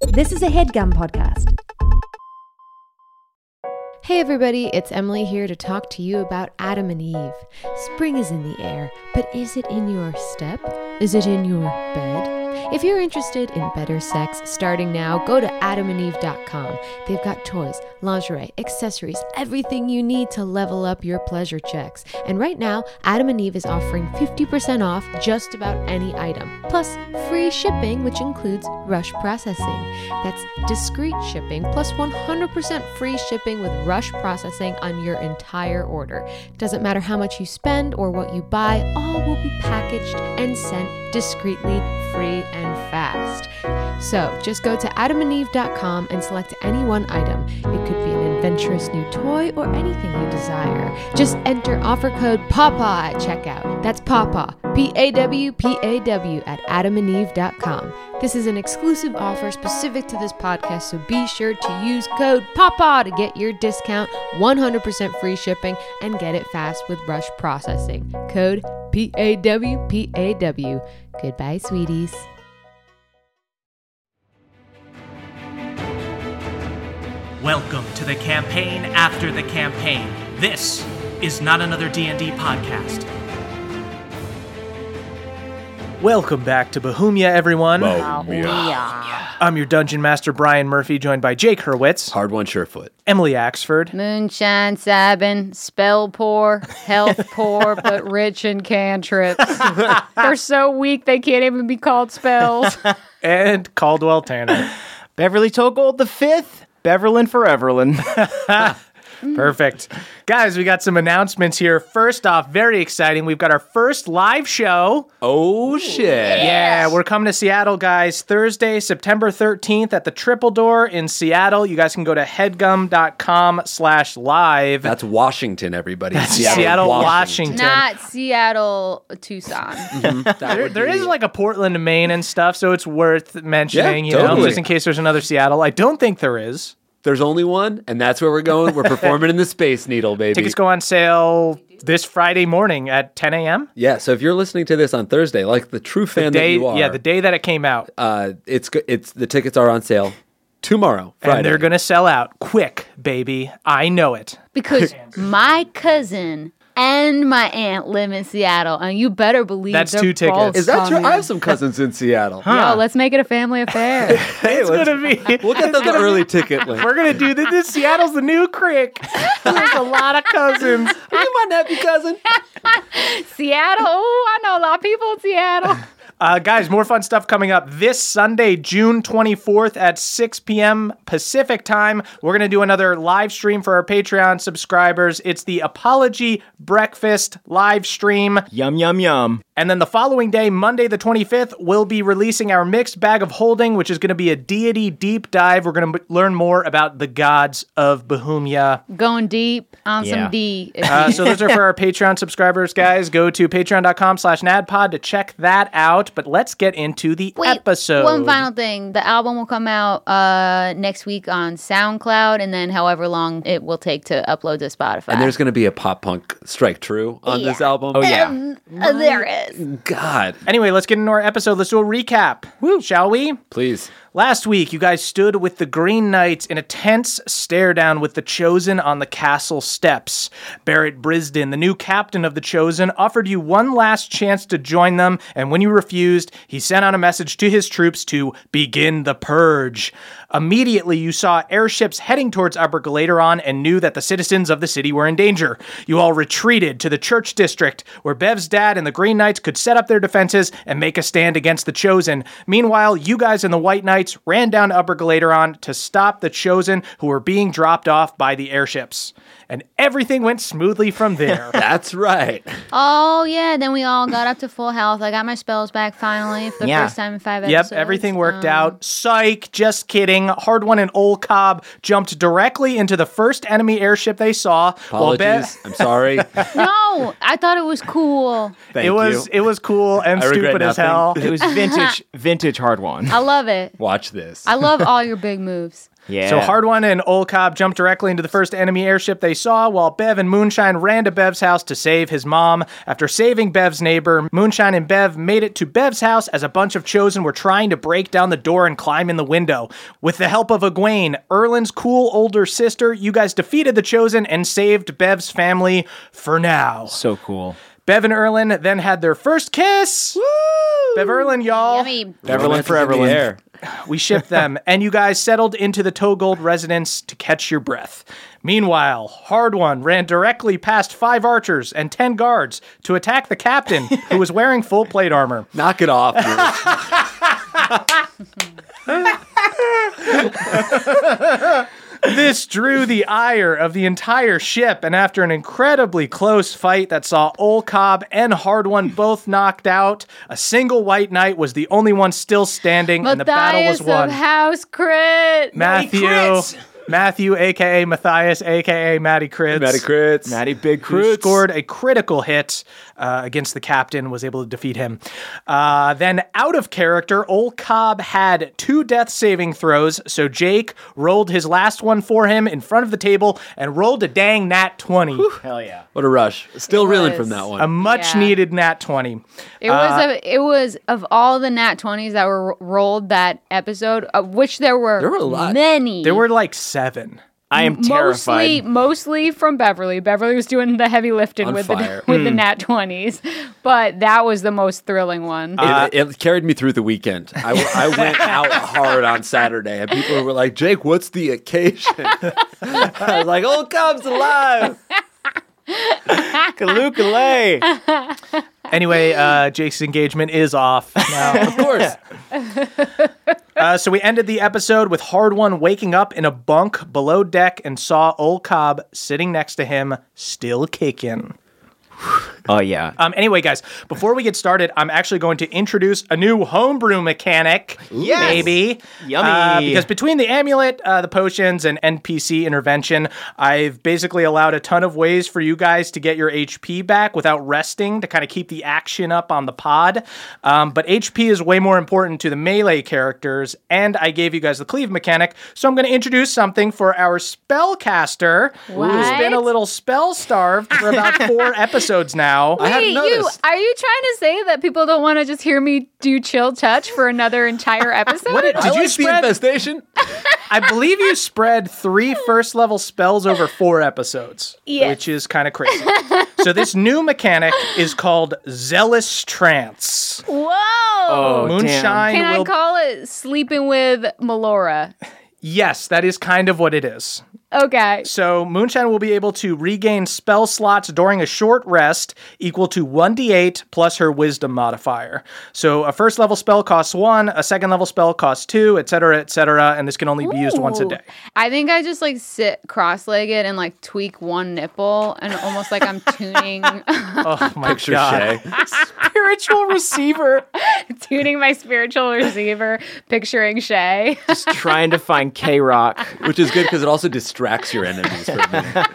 This is a HeadGum podcast. Hey everybody, it's Emily here to talk to you about Adam and Eve. Spring is in the air, but is it in your step? Is it in your bed? If you're interested in better sex starting now, go to adamandeve.com. They've got toys, lingerie, accessories, everything you need to level up your pleasure checks. And right now, Adam and Eve is offering 50% off just about any item, plus free shipping, which includes rush processing. That's discreet shipping, plus 100% free shipping with rush processing on your entire order. Doesn't matter how much you spend or what you buy, all will be packaged and sent discreetly, free, and fast. So just go to adamandeve.com and select any one item. It could be an adventurous new toy or anything you desire. Just enter offer code PAWPAW at checkout. That's PAWPAW, PAWPAW at adamandeve.com. This is an exclusive offer specific to this podcast, so be sure to use code PAWPAW to get your discount, 100% free shipping, and get it fast with rush processing. Code PAWPAW. Goodbye, sweeties. Welcome to the campaign after the campaign. This is not another D&D podcast. Welcome back to Bohemia, everyone. I'm your Dungeon Master, Brian Murphy, joined by Jake Hurwitz, Hard One Surefoot, Emily Axford, Moonshine Sabin, spell poor, health poor, but rich in cantrips. They're so weak they can't even be called spells. and Caldwell Tanner. Beverly Togold the Fifth, Beverlyn for Everlyn. Perfect. Guys, we got some announcements here. First off, very exciting. We've got our first live show. Oh, shit. Yeah, we're coming to Seattle, guys. Thursday, September 13th at the Triple Door in Seattle. You guys can go to headgum.com/live. That's Washington, everybody. That's Seattle, Washington. Not Seattle, Tucson. There is like a Portland, Maine and stuff, so it's worth mentioning, Yeah, totally. just in case there's another Seattle. I don't think there is. There's only one, and that's where we're going. We're performing in the Space Needle, baby. Tickets go on sale this Friday morning at 10 a.m. Yeah, so if you're listening to this on Thursday, like the true fan that you are, Yeah, the day that it came out. it's the tickets are on sale tomorrow, Friday. And they're going to sell out quick, baby. I know it. Because my cousin and my aunt live in Seattle, and you better believe That's they're 2 tickets. both Is that true? coming. I have some cousins in Seattle. Yo, let's make it a family affair. It's going to be... We'll get them the early ticket link. We're going to do this. Seattle's the new crick. There's a lot of cousins. Are you my nephew cousin? Seattle? Oh, I know a lot of people in Seattle. Guys, more fun stuff coming up this Sunday, June 24th at 6 p.m. Pacific time. We're going to do another live stream for our Patreon subscribers. It's the Apology Breakfast live stream. Yum, yum, yum. And then the following day, Monday the 25th, we'll be releasing our Mixed Bag of Holding, which is going to be a deity deep dive. We're going to learn more about the gods of Bohemia. Going deep on Yeah. some D. So those are for our Patreon subscribers, guys. Go to patreon.com/nadpod to check that out. But let's get into the episode. One final thing. The album will come out next week on SoundCloud, and then however long it will take to upload to Spotify. And there's going to be a pop punk strike true on this album. Oh, yeah. There is. God. Anyway, let's get into our episode. Let's do a recap. Shall we? Please. Last week, you guys stood with the Green Knights in a tense stare-down with the Chosen on the castle steps. Barrett Brisden, the new captain of the Chosen, offered you one last chance to join them, and when you refused, he sent out a message to his troops to begin the purge. Immediately, you saw airships heading towards Upper Galateron and knew that the citizens of the city were in danger. You all retreated to the Church District, where Bev's dad and the Green Knights could set up their defenses and make a stand against the Chosen. Meanwhile, you guys and the White Knights ran down to Upper Galateron to stop the Chosen, who were being dropped off by the airships. And everything went smoothly from there. That's right. Oh, yeah. Then we all got up to full health. I got my spells back finally for the first time in 5 episodes. Yep, everything worked out. Psych, just kidding. Hard One and Old Cobb jumped directly into the first enemy airship they saw. Apologies. I'm sorry. No, I thought it was cool. Thank It was cool and I regret stupid as nothing. hell. It was vintage Hard One. I love it. Watch this. I love all your big moves. Yeah. So Hard One and Old Cobb jumped directly into the first enemy airship they saw, while Bev and Moonshine ran to Bev's house to save his mom. After saving Bev's neighbor, Moonshine and Bev made it to Bev's house as a bunch of Chosen were trying to break down the door and climb in the window. With the help of Egwene, Erlin's cool older sister, you guys defeated the Chosen and saved Bev's family for now. So cool. Bev and Erlin then had their first kiss. Woo! Bev Erlin, y'all. Yummy. Beverlyn for Romance is in the Everlyn. air. We shipped them, and you guys settled into the Togold residence to catch your breath. Meanwhile, Hard One ran directly past 5 archers and 10 guards to attack the captain, who was wearing full plate armor. Knock it off, dude. This drew the ire of the entire ship, and after an incredibly close fight that saw Old Cobb and Hard One both knocked out, a single White Knight was the only one still standing, and the battle was Matthias won. of House Crit. Matthew, a.k.a. Matthias, a.k.a. Matty Crits. Matty crits. Matty Big Who Croots. scored a critical hit against the captain, was able to defeat him. Then out of character, Old Cobb had 2 death saving throws, so Jake rolled his last one for him in front of the table and rolled a dang nat 20. Hell yeah. What a rush. Still It reeling was. from that one. A much needed nat 20. It was of all the nat 20s that were rolled that episode, of which there were a lot. many. There were like 7. I am terrified. Mostly from Beverly. Beverly was doing the heavy lifting On with fire. the nat 20s, but that was the most thrilling one. It carried me through the weekend. I went out hard on Saturday, and people were like, Jake, what's the occasion? I was like, Old Cobb's alive. Kalukale. Anyway, Jake's engagement is off now. Of course. So we ended the episode with Hard One waking up in a bunk below deck and saw Old Cobb sitting next to him, still kicking. Oh, yeah. Anyway, guys, before we get started, I'm actually going to introduce a new homebrew mechanic. Yes. Maybe. Yummy. Because between the amulet, the potions, and NPC intervention, I've basically allowed a ton of ways for you guys to get your HP back without resting to kind of keep the action up on the pod. But HP is way more important to the melee characters, and I gave you guys the cleave mechanic, so I'm going to introduce something for our spellcaster, who's been a little spell-starved for about 4 episodes now. I hadn't Wait, noticed. are you trying to say that people don't want to just hear me do chill touch for another entire episode? What did I you like the spread? infestation. I believe you spread 3 first-level spells over 4 episodes, Yes. which is kind of crazy. So this new mechanic is called Zealous Trance. Whoa! Oh, Moonshine Can I will... call it sleeping with Melora? Yes, that is kind of what it is. Okay. So Moonshine will be able to regain spell slots during a short rest equal to 1d8 plus her wisdom modifier. So a first level spell costs 1, a second level spell costs 2, etc., and this can only be used once a Ooh. day. I think I just like sit cross-legged and like tweak one nipple and almost like I'm tuning Oh my Picture god. Shay. Spiritual receiver. tuning my spiritual receiver, picturing Shay. Just trying to find K-Rock. Which is good because it also distracts your enemies for a minute.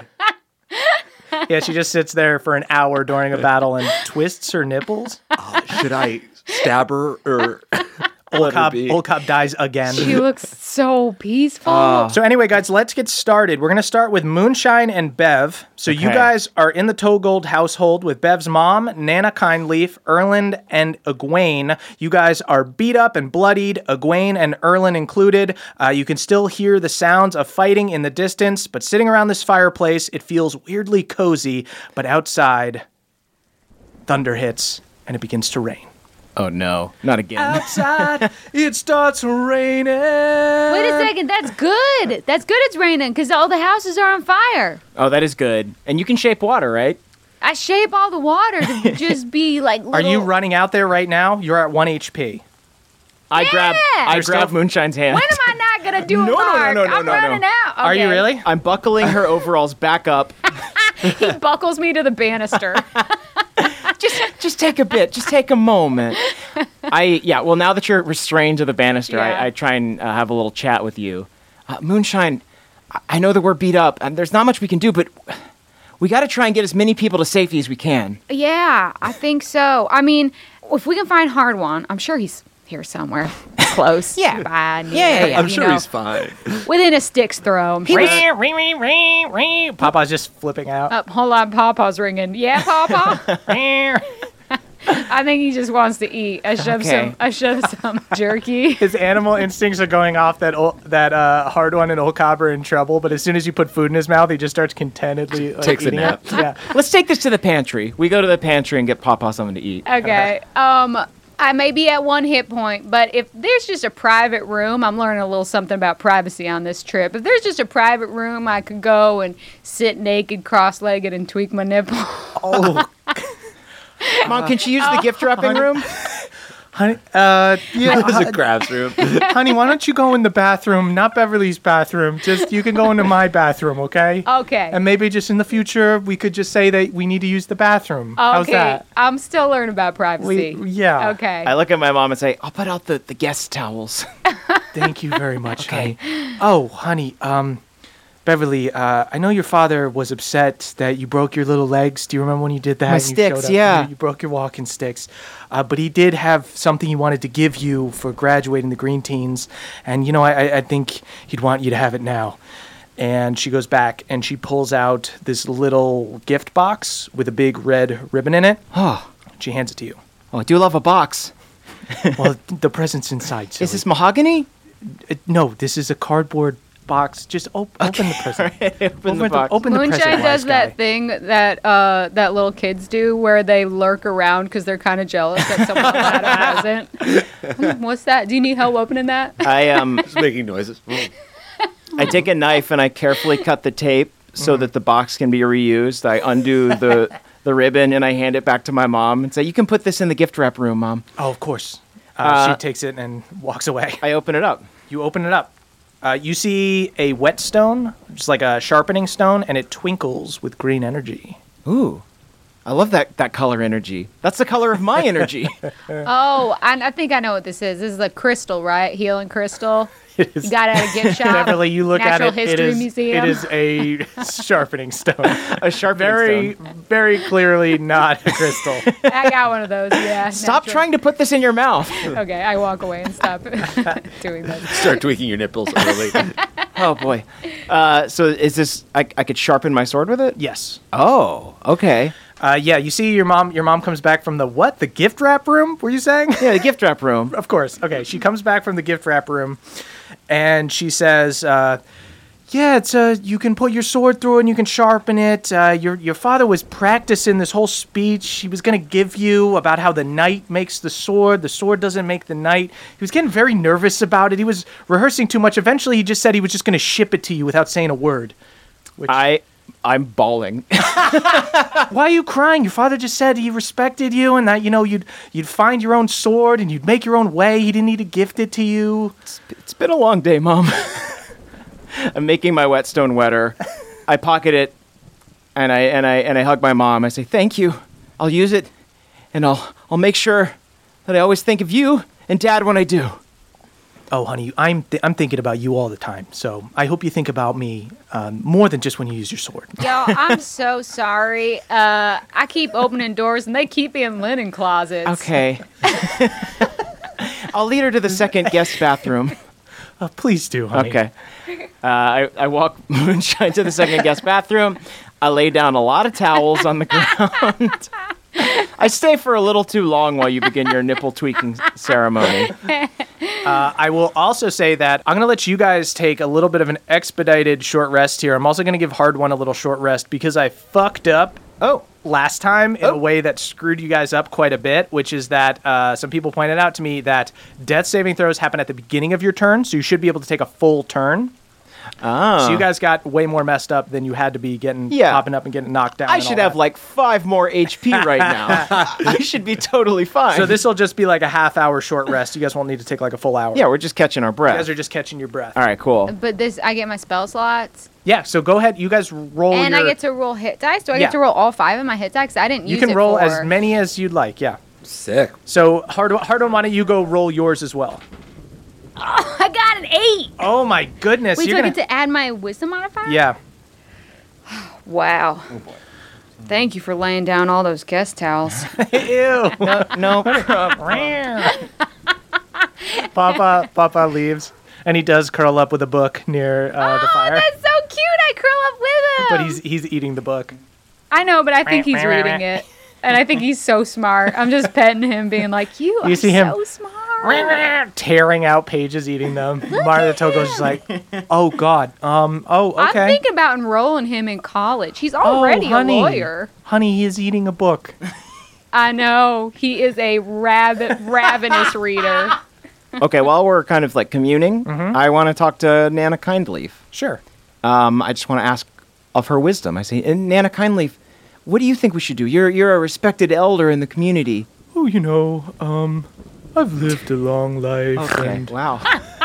Yeah, she just sits there for an hour during a battle and twists her nipples. Should I stab her or let her be? Old Cobb dies again. She looks so peaceful. So anyway, guys, let's get started. We're going to start with Moonshine and Bev. So you Okay. guys are in the Togold household with Bev's mom, Nana Kindleaf, Erland, and Egwene. You guys are beat up and bloodied, Egwene and Erland included. You can still hear the sounds of fighting in the distance, but sitting around this fireplace, it feels weirdly cozy. But outside, thunder hits, and it begins to rain. Oh, no. Not again. Outside, it starts raining. Wait a second, that's good. That's good it's raining because all the houses are on fire. Oh, that is good. And you can shape water, right? I shape all the water to just be like little... Are you running out there right now? You're at 1 HP. I grab Yourself? Moonshine's hand. When am I not going to do it, No, no, no, Mark? no, no, I'm no, running no. out. Are you Okay. really? I'm buckling her overalls back up. He buckles me to the banister. Just take a bit. Just take a moment. Well, now that you're restrained to the banister, Yeah. I try and have a little chat with you. Moonshine, I know that we're beat up, and there's not much we can do, but we got to try and get as many people to safety as we can. Yeah, I think so. I mean, if we can find Hard One, I'm sure he's here somewhere close. Yeah. by, Yeah. I'm you sure know, he's fine. within a stick's throw. I'm sure. Papa's just flipping out. Hold on, Papa's ringing. Yeah, Papa. I think he just wants to eat. I shove some jerky. His animal instincts are going off that hard one and old copper in trouble, but as soon as you put food in his mouth, he just starts contentedly Takes a eating nap. it. Yeah. Let's take this to the pantry. We go to the pantry and get Papa something to eat. Okay. I may be at 1 hit point, but if there's just a private room, I'm learning a little something about privacy on this trip. If there's just a private room, I could go and sit naked, cross-legged, and tweak my nipple. Oh, Mom, can she use the gift wrapping room? honey, There's a crab's room. honey, why don't you go in the bathroom, not Beverly's bathroom? Just you can go into my bathroom, okay? Okay. And maybe just in the future, we could just say that we need to use the bathroom. How's Okay. that? I'm still learning about privacy. Yeah. Okay. I look at my mom and say, I'll put out the guest towels. Thank you very much, Okay. honey. Oh, honey, Beverly, I know your father was upset that you broke your little legs. Do you remember when you did that? My and you showed sticks, up? yeah. You broke your walking sticks. But he did have something he wanted to give you for graduating the Green Teens. And, I think he'd want you to have it now. And she goes back and she pulls out this little gift box with a big red ribbon in it. Oh, She hands it to you. I do love a box. Well, the present's inside. Is silly. this mahogany? No, this is a cardboard box. Just open the present. Open the box. Open the present. Moonshine wise does guy. that thing that little kids do where they lurk around because they're kind of jealous that someone got a present. What's that? Do you need help opening that? Just making noises. I take a knife and I carefully cut the tape so that the box can be reused. I undo the ribbon and I hand it back to my mom and say, "You can put this in the gift wrap room, Mom." Oh, of course. She takes it and walks away. I open it up. You open it up. You see a whetstone, just like a sharpening stone, and it twinkles with green energy. Ooh, I love that color energy. That's the color of my energy. Oh, I think I know what this is. This is a crystal, right? Healing crystal. You got it at a gift shop. Beverly, you look Natural at it. History Museum. It is a sharpening stone. A sharpening Very, stone. very clearly not a crystal. I got one of those. Yeah. Stop natural. trying to put this in your mouth. Okay, I walk away and stop doing that. Start tweaking your nipples early. Oh boy. So is this? I could sharpen my sword with it? Yes. Oh, okay. Yeah. You see, your mom comes back from the what? The gift wrap room? Were you saying? Yeah, the gift wrap room. Of course. Okay. She comes back from the gift wrap room, and she says, "Yeah, it's you can put your sword through it and you can sharpen it. Your father was practicing this whole speech he was gonna give you about how the knight makes the sword doesn't make the knight. He was getting very nervous about it. He was rehearsing too much. Eventually, he just said he was just gonna ship it to you without saying a word." Which, I'm bawling. why are you crying? Your father just said he respected you and that you'd find your own sword and you'd make your own way. He didn't need to gift it to you. It's been a long day, Mom. I'm making my whetstone wetter. I pocket it, and I hug my mom. I say, "Thank you. I'll use it, and I'll make sure that I always think of you and Dad when I do." Oh, honey, I'm thinking about you all the time. So I hope you think about me more than just when you use your sword. Yo, I'm so sorry. I keep opening doors and they keep me in linen closets. Okay. I'll lead her to the second guest bathroom. Please do, honey. Okay. I walk Moonshine to the second guest bathroom. I lay down a lot of towels on the ground. I stay for a little too long while you begin your nipple tweaking ceremony. I will also say that I'm going to let you guys take a little bit of an expedited short rest here. I'm also going to give Hard One a little short rest because I fucked up last time in a way that screwed you guys up quite a bit, which is that some people pointed out to me that death saving throws happen at the beginning of your turn, so you should be able to take a full turn. Oh. So you guys got way more messed up than you had to be popping up and getting knocked down. I and should all have that. like 5 more HP right now. I should be totally fine. So this will just be like a half-hour short rest. You guys won't need to take like a full hour. Yeah, we're just catching our You breath. guys are just catching your breath. All right, cool. But I get my spell slots. Yeah, so go ahead. You guys roll And your... I get to roll hit dice. Do I Yeah. get to roll all 5 of my hit dice? I didn't You use can it roll for... as many as you'd like, yeah. Sick. So, Hard One, why don't you go roll yours as well? Oh, I got an 8. Oh my goodness. Wait, you're so I gonna... get to add my wisdom modifier? Yeah. Wow. Thank you for laying down all those guest towels. Ew. No. Papa leaves, and he does curl up with a book near the fire. That's so cute. I curl up with him. But he's eating the book. I know, but I think he's reading it. And I think he's so smart. I'm just petting him, being like, you are see him so smart. tearing out pages, eating them. Mario the Togo's just like, oh God. Okay. I'm thinking about enrolling him in college. He's already a lawyer. Honey, he is eating a book. I know. He is a ravenous reader. Okay, while we're kind of like communing, I want to talk to Nana Kindleaf. Sure. I just want to ask of her wisdom. I say, Nana Kindleaf, what do you think we should do? You're a respected elder in the community. Oh, I've lived a long life. Okay, And wow.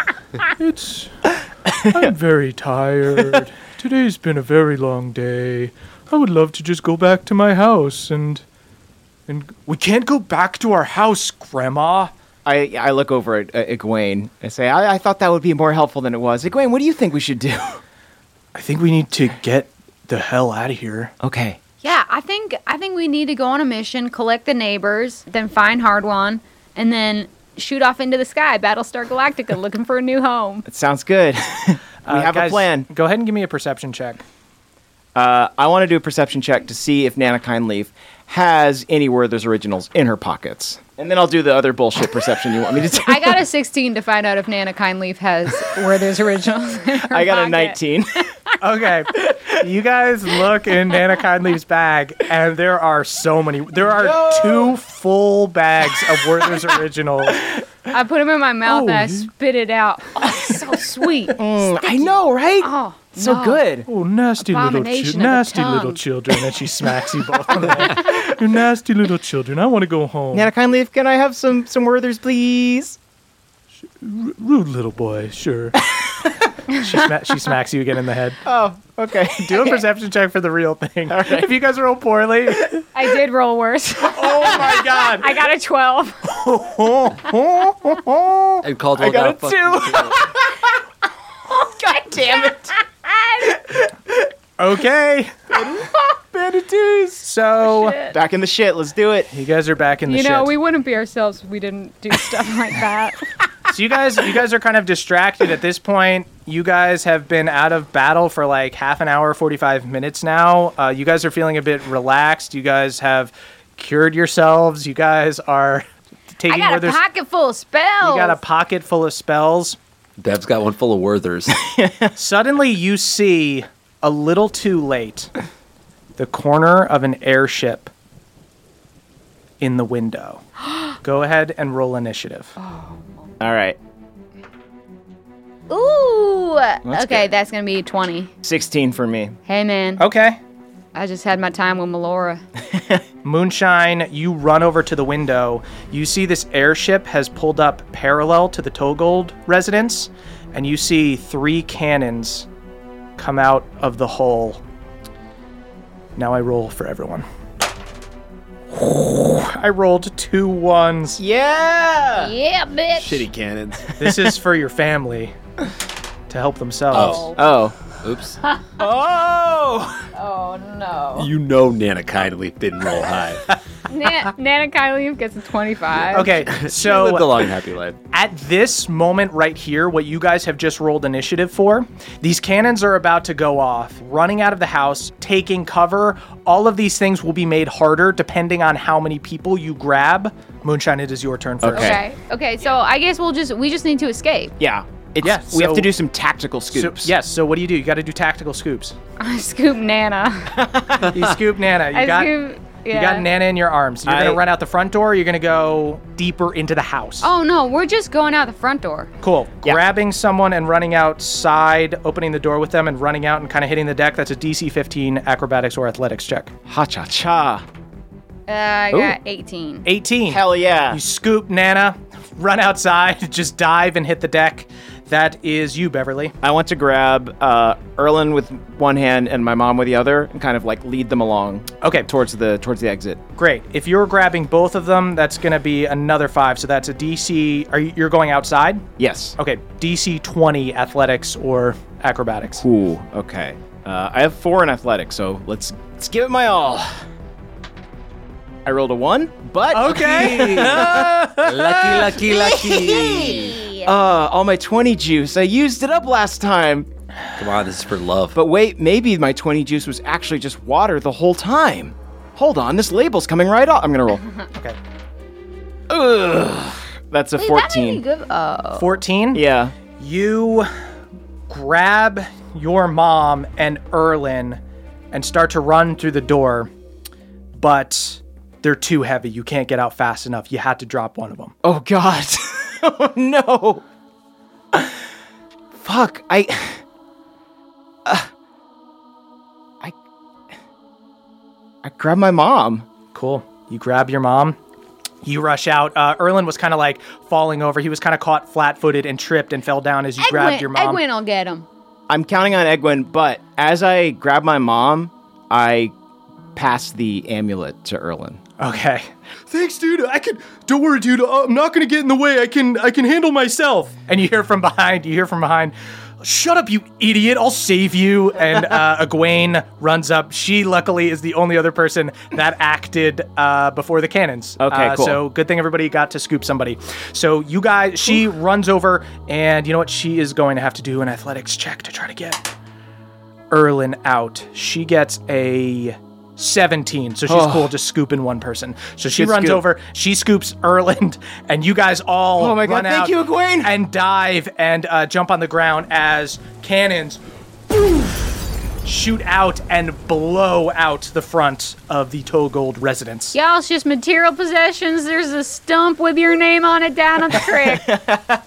I'm very tired. Today's been a very long day. I would love to just go back to my house and we can't go back to our house, Grandma. I look over at Egwene. I say, I thought that would be more helpful than it was. Egwene, what do you think we should do? I think we need to get the hell out of here. Okay. Yeah, I think we need to go on a mission, collect the neighbors, then find Hardwan, and then shoot off into the sky, Battlestar Galactica, looking for a new home. That sounds good. We have Guys, a plan. Go ahead and give me a perception check. I want to do a perception check to see if Nana Kindleaf has any Werther's Originals in her pockets. And then I'll do the other bullshit perception you want me to do. I got a 16 to find out if Nana Kindleaf has Werther's Originals in her I got a pocket. 19. Okay. You guys look in Nana Kindleaf's bag, and there are so many. There are 2 full bags of Werther's Originals. I put them in my mouth and I you- spit it out. Oh, it's so sweet. I know, right? Oh, So no. good. Oh, nasty Abomination of the nasty tongue. little children. And she smacks you both on the head. You nasty little children. I want to go home. Nana Kindleaf, can I have some Werther's, please? Rude little boy, sure. She smacks you again in the head. Oh, okay. Do a perception check for the real thing. If you guys roll poorly, I did roll worse. oh my God. I got a 12. And Caldwell I got a 2. God damn it. Okay. Banditus. So Back in the shit. Let's do it. you guys are back in the You shit. know, we wouldn't be ourselves if we didn't do stuff like that. So you guys are kind of distracted at this point. You guys have been out of battle for like half an hour, 45 minutes now. You guys are feeling a bit relaxed. You guys have cured yourselves. You guys are taking I got a Werther's. pocket full of spells. You got a pocket full of spells. Dev's got one full of Werthers. Suddenly you see, a little too late, the corner of an airship in the window. Go ahead and roll initiative. All right. Ooh. That's Okay, good. that's going to be 20. 16 for me. Hey, man. Okay. I just had my time with Melora. Moonshine, you run over to the window. You see this airship has pulled up parallel to the Togold residence, and you see 3 cannons come out of the hull. Now I roll for everyone. I rolled 2 1s. Yeah. Yeah, bitch. Shitty cannons. This is for your family to help themselves. Oh. Oops. Oh. Oh, no. You know Nana Kindleaf didn't roll high. Nana Kylie gets a 25. Okay, She lived a so long, happy life. at this moment right here, what you guys have just rolled initiative for, these cannons are about to go off, running out of the house, taking cover. All of these things will be made harder depending on how many people you grab. Moonshine, it is your turn first. Okay, so I guess we just need to escape. Yeah. It's, Yeah, we have so- to do some tactical So, scoops. yes, so what do? You got to do tactical scoops. I scoop Nana. You scoop Nana. You got Nana in your arms. You're going to run out the front door, or you're going to go deeper into the house. Oh, no, we're just going out the front door. Cool. Yeah. Grabbing someone and running outside, opening the door with them and running out and kind of hitting the deck. That's a DC 15 acrobatics or athletics check. Ha-cha-cha. I got 18. 18. Hell yeah. You scoop Nana, run outside, just dive and hit the deck. That is you, Beverly. I want to grab Erlen with one hand and my mom with the other and kind of like lead them along Okay, towards the exit. great. If you're grabbing both of them, that's going to be another 5. So that's a DC. You're going outside? Yes. Okay, DC 20 athletics or acrobatics. Cool. Okay. I have 4 in athletics, so let's give it my all. I rolled a 1, but Okay. Lucky. all my 20 juice. I used it up last time. Come on, this is for love. But wait, maybe my 20 juice was actually just water the whole time. Hold on, this label's coming right off. I'm gonna roll. Okay. Ugh. That's a Wait, that made me 14. good. Oh. 14. Yeah. You grab your mom and Erlen and start to run through the door, but they're too heavy. You can't get out fast enough. You had to drop one of them. Oh God. Oh no. Fuck. I grabbed my mom. Cool. You grab your mom. You rush out. Erlen was kind of like falling over. He was kind of caught flat-footed and tripped and fell down as you grabbed your mom. Egwin will get him. I'm counting on Egwin, but as I grab my mom, I pass the amulet to Erlen. Okay. Thanks, dude. Don't worry, dude. I'm not gonna get in the way. I can handle myself. And you hear from behind. Shut up, you idiot. I'll save you. And Egwene runs up. She luckily is the only other person that acted before the cannons. Okay, cool. So good thing everybody got to scoop somebody. So you guys, she runs over, and you know what? She is going to have to do an athletics check to try to get Erlen out. She gets a 17, so she's cool just scooping one person. So she Good runs scoop. over, she scoops Erlen, and you guys all Oh my God, run thank out you, Egwene! and dive and jump on the ground as cannons shoot out and blow out the front of the Togold residence. Y'all, it's just material possessions. There's a stump with your name on it down at the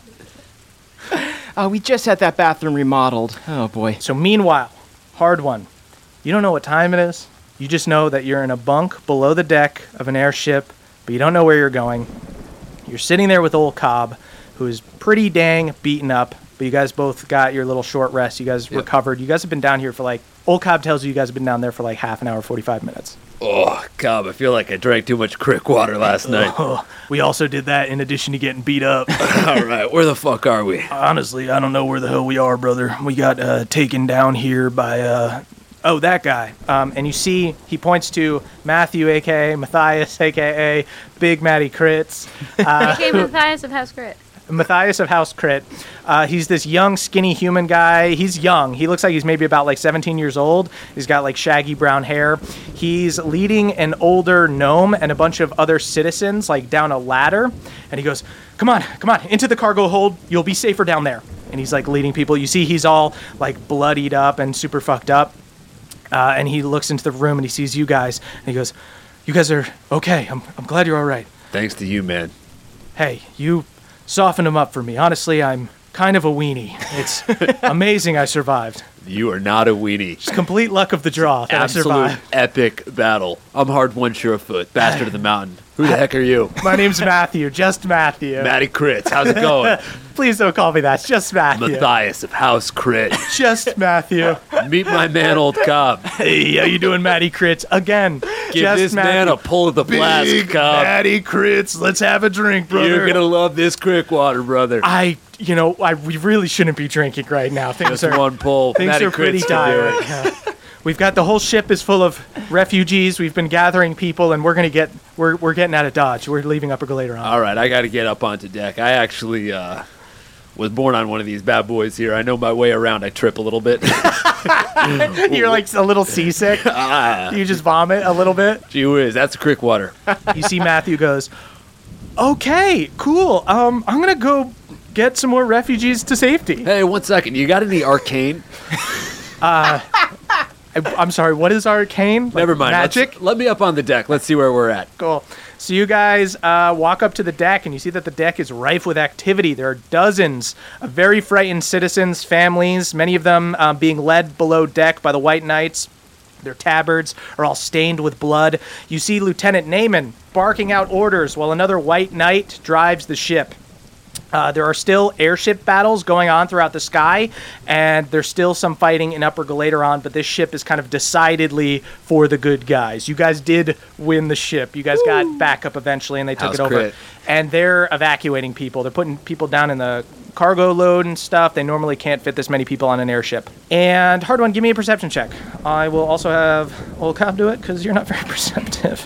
creek. We just had that bathroom remodeled. Oh boy. So meanwhile, hard one. You don't know what time it is. You just know that you're in a bunk below the deck of an airship, but you don't know where you're going. You're sitting there with old Cobb, who is pretty dang beaten up, but you guys both got your little short rest. You guys recovered. You guys have been down here for old Cobb tells you guys have been down there for half an hour, 45 minutes. Oh, Cobb, I feel like I drank too much crick water last night. Oh, we also did that in addition to getting beat up. All right, where the fuck are we? Honestly, I don't know where the hell we are, brother. We got taken down here by, that guy. And you see, he points to Matthew, a.k.a. Matthias, a.k.a. Big Matty Crits. Game Matthias of House Crit. Matthias of House Crit. He's this young, skinny human guy. He's young. He looks like he's maybe about 17 years old. He's got shaggy brown hair. He's leading an older gnome and a bunch of other citizens down a ladder. And he goes, come on, into the cargo hold. You'll be safer down there. And he's leading people. You see he's all bloodied up and super fucked up. And he looks into the room and he sees you guys. And he goes, you guys are okay. I'm glad you're all right. Thanks to you, man. Hey, you softened him up for me. Honestly, I'm kind of a weenie. It's amazing I survived. You are not a weenie. It's complete luck of the draw that I Absolute survived. epic battle. I'm hard one Surefoot, bastard of the mountain. Who the heck are you? My name's Matthew, just Matthew. Matty Crits, how's it going? Please don't call me that. It's just Matthew. Matthias of House Crit. Just Matthew. Meet my man, old Cobb. Hey, how you doing, Matty Crits? Again, Give just this Matthew. man a pull of the flask, Cobb. Matty Crits. Let's have a drink, brother. You're gonna love this crick water, brother. We really shouldn't be drinking right now. Just one pull. Things Matty are pretty Crits can do dire. it. Yeah. We've got the whole ship is full of refugees. We've been gathering people, and we're getting out of Dodge. We're leaving Upper later on. All right, I got to get up onto deck. I actually was born on one of these bad boys here. I know my way around. I trip a little bit. You're a little seasick. You just vomit a little bit. Gee whiz, that's crick water. You see Matthew goes, okay, cool. I'm gonna go get some more refugees to safety. Hey, 1 second. You got any arcane? I'm sorry, what is arcane? Never mind. Magic? Let me up on the deck. Let's see where we're at. Cool. So you guys walk up to the deck, and you see that the deck is rife with activity. There are dozens of very frightened citizens, families, many of them being led below deck by the White Knights. Their tabards are all stained with blood. You see Lieutenant Naaman barking out orders while another White Knight drives the ship. There are still airship battles going on throughout the sky, and there's still some fighting in Upper Galateron, but this ship is kind of decidedly for the good guys. You guys did win the ship. You guys got backup eventually, and they took House it over. crit. And they're evacuating people. They're putting people down in the cargo load and stuff. They normally can't fit this many people on an airship. And hard one, give me a perception check. I will also have Old Cobb do it, because you're not very perceptive.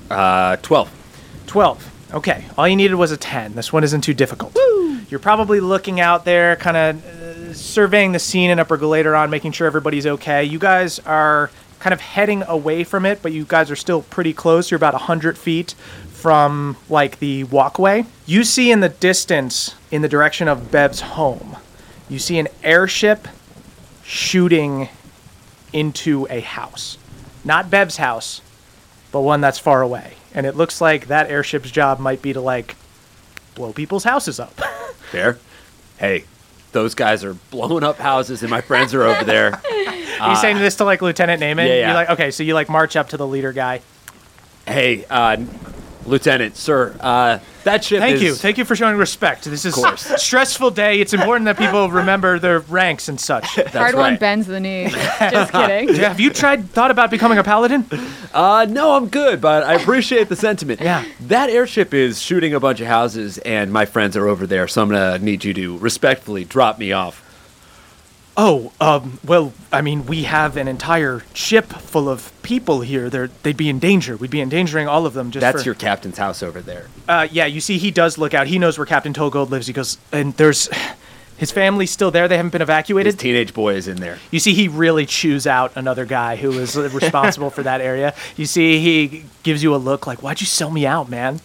12. 12. Okay, all you needed was a 10. This one isn't too difficult. Woo! You're probably looking out there, kind of surveying the scene in Upper Galateron, making sure everybody's okay. You guys are kind of heading away from it, but you guys are still pretty close. You're about 100 feet from, like, the walkway. You see in the distance, in the direction of Bev's home, you see an airship shooting into a house. Not Bev's house, but one that's far away. And it looks like that airship's job might be to, like, blow people's houses up. Fair. Hey, those guys are blowing up houses and my friends are over there. Are you saying this to, like, Lieutenant Naaman? Yeah. You're like, okay, so you, like, march up to the leader guy. Hey, Lieutenant, sir, that ship is... Thank you for showing respect. This is a stressful day. It's important that people remember their ranks and such. Hard one bends the knee. Just kidding. Yeah, have you thought about becoming a paladin? No, I'm good, but I appreciate the sentiment. Yeah. That airship is shooting a bunch of houses, and my friends are over there, so I'm going to need you to respectfully drop me off. Oh, well, I mean, we have an entire ship full of people here. They'd be in danger. We'd be endangering all of them just That's your captain's house over there. Yeah, you see, he does look out. He knows where Captain Togold lives. He goes, and there's... His family's still there. They haven't been evacuated. His teenage boy is in there. You see, he really chews out another guy who is responsible for that area. You see, he gives you a look like, why'd you sell me out, man?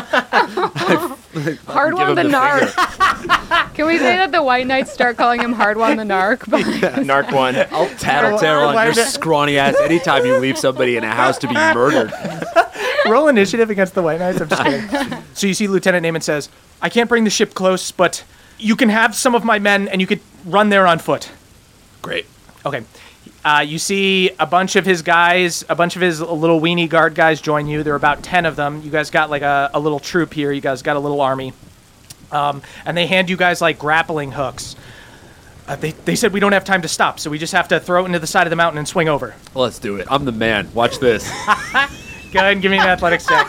Hard one the narc. Can we say that the White Knights start calling him Hard one the narc? Narc one. I'll tattle on your scrawny ass anytime you leave somebody in a house to be murdered. Roll initiative against the White Knights. I'm just kidding. So you see Lieutenant Naaman says, I can't bring the ship close, but you can have some of my men and you could run there on foot. Great. Okay. You see a bunch of his guys, a bunch of his little weenie guard guys join you. There are about 10 of them. You guys got like a little troop here. You guys got a little army. And they hand you guys like grappling hooks. They said we don't have time to stop, so we just have to throw it into the side of the mountain and swing over. Well, let's do it. I'm the man. Watch this. Go ahead and give me an athletics check.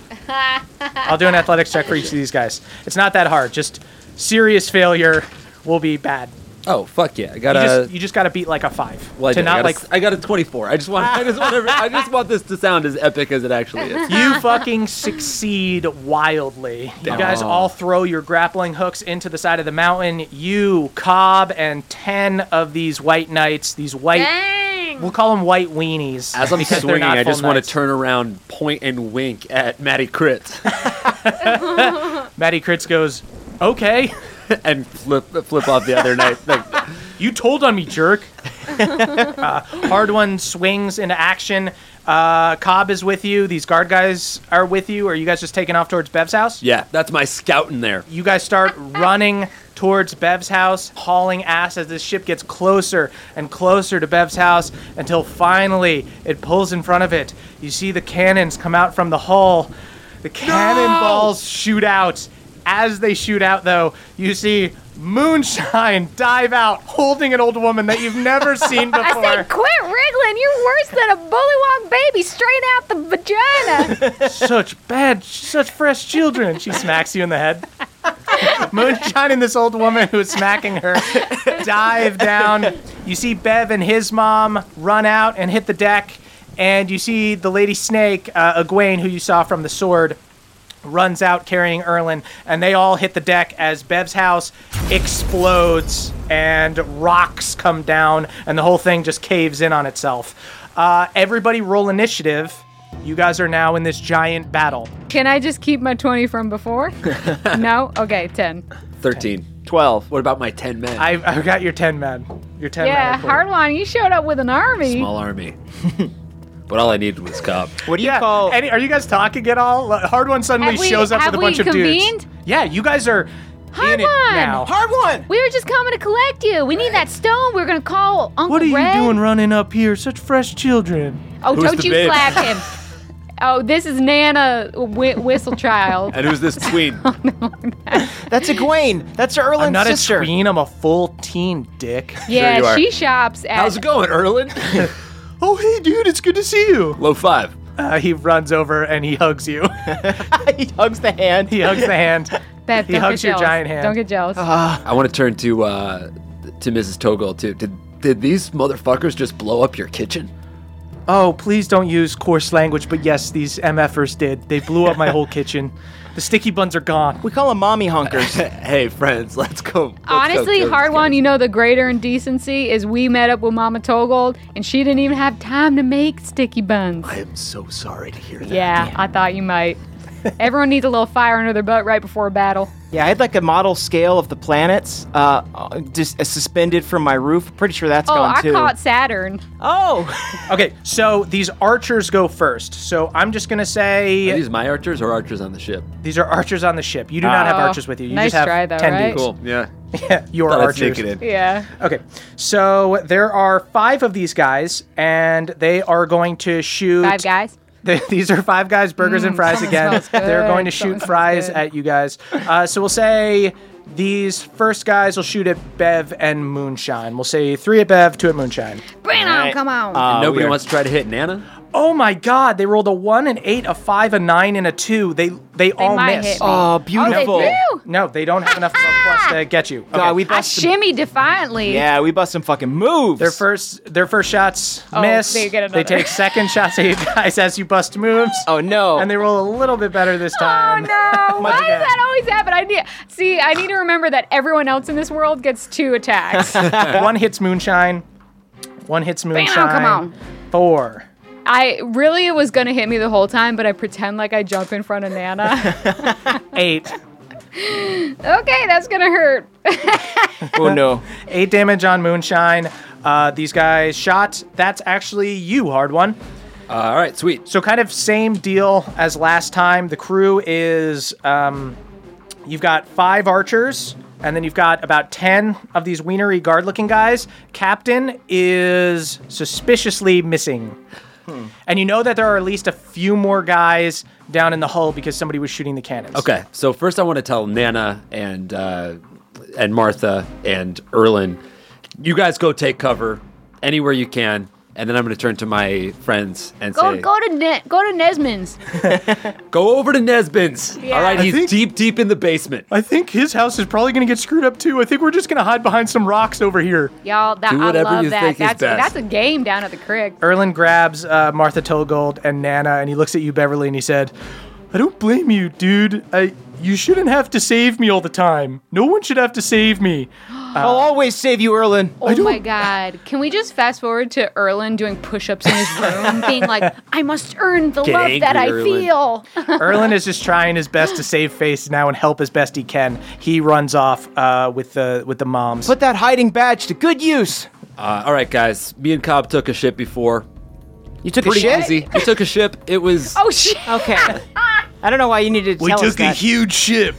I'll do an athletics check for each of these guys. It's not that hard. Just serious failure will be bad. Oh, fuck yeah. I got You just got to beat like a 5. Well, to I got a 24. I just want this to sound as epic as it actually is. You fucking succeed wildly. You guys all throw your grappling hooks into the side of the mountain. You, Cobb, and 10 of these white knights, these white... Dang. We'll call them white weenies. As I'm because they're swinging, not I just full want to knights. turn around, point, and wink at Matty Critz Matty Critz goes, okay. and flip off the other knight. Like, You told on me, jerk. Hard one swings into action. Cobb is with you. These guard guys are with you. Are you guys just taking off towards Bev's house? yeah, that's my scout in there. You guys start running towards Bev's house, hauling ass as this ship gets closer and closer to Bev's house until finally it pulls in front of it. You see the cannons come out from the hull. The cannonballs shoot out. As they shoot out, though, you see Moonshine dive out, holding an old woman that you've never seen before. I said, quit wriggling. You're worse than a bullywog baby straight out the vagina. Such fresh children. She smacks you in the head. Moonshine and this old woman who is smacking her dive down. You see Bev and his mom run out and hit the deck. And you see the Lady Snake, Egwene, who you saw from the sword, runs out carrying Erlen, and they all hit the deck as Bev's house explodes and rocks come down and the whole thing just caves in on itself. Everybody roll initiative. You guys are now in this giant battle. Can I just keep my 20 from before? No? Okay, 10. 13. 12. What about my 10 men? I've got your 10 men. Your 10 men. Yeah, are cool. Hardline, you showed up with an army. Small army. But all I needed was Cobb. What do you Yeah, call... are you guys talking at all? Hard One suddenly shows up with a bunch of convened? dudes. Yeah, you guys are Hard in it One! now. Hard one! We were just coming to collect you. We need that stone. We're going to call Uncle What are Red. you doing running up here? Such fresh children. Oh, Who's don't the you babe? slap him. Oh, this is Nana Whistlechild. And who's this queen? That's Egwene. That's her Erlen's I'm not sister. a tween, I'm a full teen, dick. Yeah, you are. she shops at... How's it going, Erlen? Oh, hey, dude, it's good to see you. Low 5. He runs over and he hugs you. He hugs the hand. He hugs the hand. Beth, He don't hugs get your jealous. giant hand. Don't get jealous. I want to turn to Mrs. Togol, too. Did these motherfuckers just blow up your kitchen? Oh, please don't use coarse language, but yes, these MFers did. They blew up my whole kitchen. The sticky buns are gone. We call them mommy hunkers. Hey, friends, let's go. Honestly, hard one. You know, the greater indecency is we met up with Mama Togold, and she didn't even have time to make sticky buns. I am so sorry to hear that. Yeah, I thought you might. Everyone needs a little fire under their butt right before a battle. Yeah, I had like a model scale of the planets just suspended from my roof. Pretty sure that's Oh, gone I too. caught Saturn. Oh! Okay, so these archers go first. So I'm just going to Are say these my archers or archers on the ship? these are archers on the ship. You do not have Oh, archers with you. You nice just have try, though, 10 right? dudes. Cool. Yeah. Yeah, your Thought I'd archers. sneak it in. Yeah. Okay, so there are 5 of these guys, and they are going to shoot. 5 guys. These are 5 guys, burgers and fries someone again. smells good. They're going to shoot Someone smells fries good. at you guys. So we'll say these first guys will shoot at Bev and Moonshine. We'll say 3 at Bev, 2 at Moonshine. Bring it on, Alright. come on. Nobody we are- wants to try to hit Nana? Oh my God! They rolled a 1, an 8, a 5, a 9, and a 2. They all might miss. hit me. Oh, Oh, beautiful. they do? No, they don't have enough of a plus to get you. Okay. God, we I bust some, shimmy defiantly. yeah, we bust some fucking moves. Their first shots Oh, miss. they get They another. take second shots at you guys as you bust moves. Oh no. And they roll a little bit better this Oh time. no! Why Much does again. that always happen? I need to remember that everyone else in this world gets 2 attacks. 1 hits Moonshine. 1 hits Moonshine. come on. 4. I really was gonna hit me the whole time, but I pretend like I jump in front of Nana. 8. Okay, that's gonna hurt. Oh no. 8 damage on Moonshine. These guys shot. That's actually you, hard one. All right, sweet. So kind of same deal as last time. The crew is you've got 5 archers, and then you've got about 10 of these wienery guard-looking guys. Captain is suspiciously missing. And you know that there are at least a few more guys down in the hull because somebody was shooting the cannons. Okay, so first I want to tell Nana and Martha and Erlen, you guys go take cover anywhere you can, and then I'm going to turn to my friends and Go say, to Nesman's. go over to Nesbin's. Yeah. All right, I he's think- deep in the basement. I think his house is probably going to get screwed up too. I think we're just going to hide behind some rocks over here. Y'all, Do I whatever love you that. think is That's best. a game down at the creek. Erlen grabs Martha Togold and Nana, and he looks at you, Beverly, and he said, I don't blame you, dude. You shouldn't have to save me all the time. No one should have to save me. I'll always save you, Erlen. Oh my God. Can we just fast forward to Erlen doing push-ups in his room, being like, I must earn the Get love angry, that I Erlen. feel. Erlen is just trying his best to save face now and help as best he can. He runs off with the moms. Put that hiding badge to good use. All right, guys, me and Cobb took a ship before. You took Pretty a shit? easy. We took a ship. It was... Oh, shit. Okay. I don't know why you needed to tell us that. huge ship.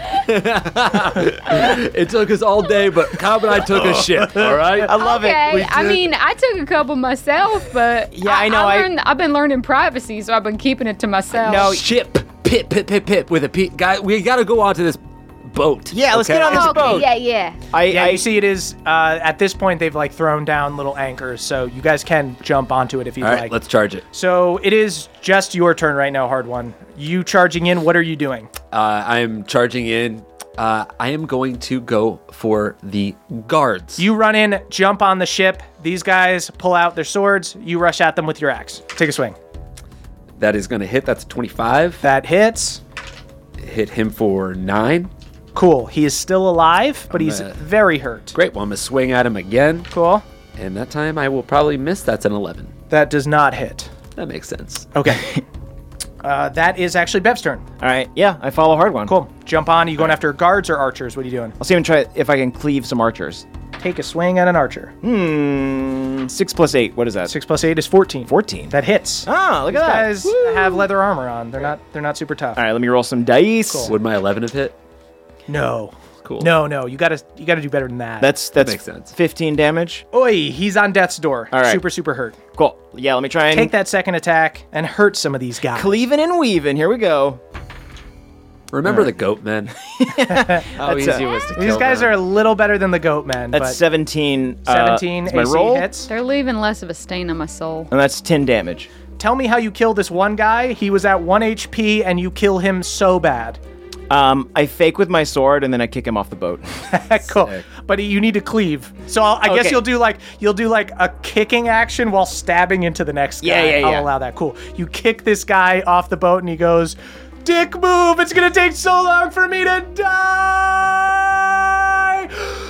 It took us all day, but Cobb and I took a ship, all right? I love Okay, it. I mean, I took a couple myself, but Yeah, I know, I've been learning privacy, so I've been keeping it to myself. No, Ship. Pip with a P. Guy, we got to go onto this boat. Yeah, let's get on this okay, boat. yeah. Yeah, you see, it is at this point they've like thrown down little anchors, so you guys can jump onto it if you'd All right, like. let's charge it. So it is just your turn right now, hard one. You charging in? What are you doing? I am charging in. I am going to go for the guards. You run in, jump on the ship. These guys pull out their swords. You rush at them with your axe. Take a swing. That is going to hit. That's 25. That hits. Hit him for 9. Cool. He is still alive, but he's very hurt. Great. Well, I'm going to swing at him again. Cool. And that time I will probably miss. That's an 11. That does not hit. That makes sense. Okay. That is actually Bev's turn. All right. Yeah, I follow hard one. Cool. Jump on. Are you going after guards or archers? What are you doing? I'll see him try if I can cleave some archers. Take a swing at an archer. 6 plus 8. What is that? 6 plus 8 is 14. 14. That hits. Ah, look These at that. guys have leather armor on. They're not super tough. All right, let me roll some dice. Would my 11 have hit? No. Cool. No. You gotta do better than that. That's makes sense. 15 damage. Oi, he's on death's door. All right. Super hurt. Cool. Yeah, let me try and Take that second attack and hurt some of these guys. cleaving and weaving. Here we go. Remember the goat men? How easy it was to kill These guys them. are a little better than the goat men. That's but 17. 17 that's my AC roll. hits. They're leaving less of a stain on my soul. And that's 10 damage. Tell me how you kill this one guy. He was at 1 HP and you kill him so bad. I fake with my sword and then I kick him off the boat. Cool. But you need to cleave. So I guess Okay. you'll do like a kicking action while stabbing into the next guy. Yeah. I'll allow that. Cool. You kick this guy off the boat and he goes, "Dick move, it's gonna take so long for me to die."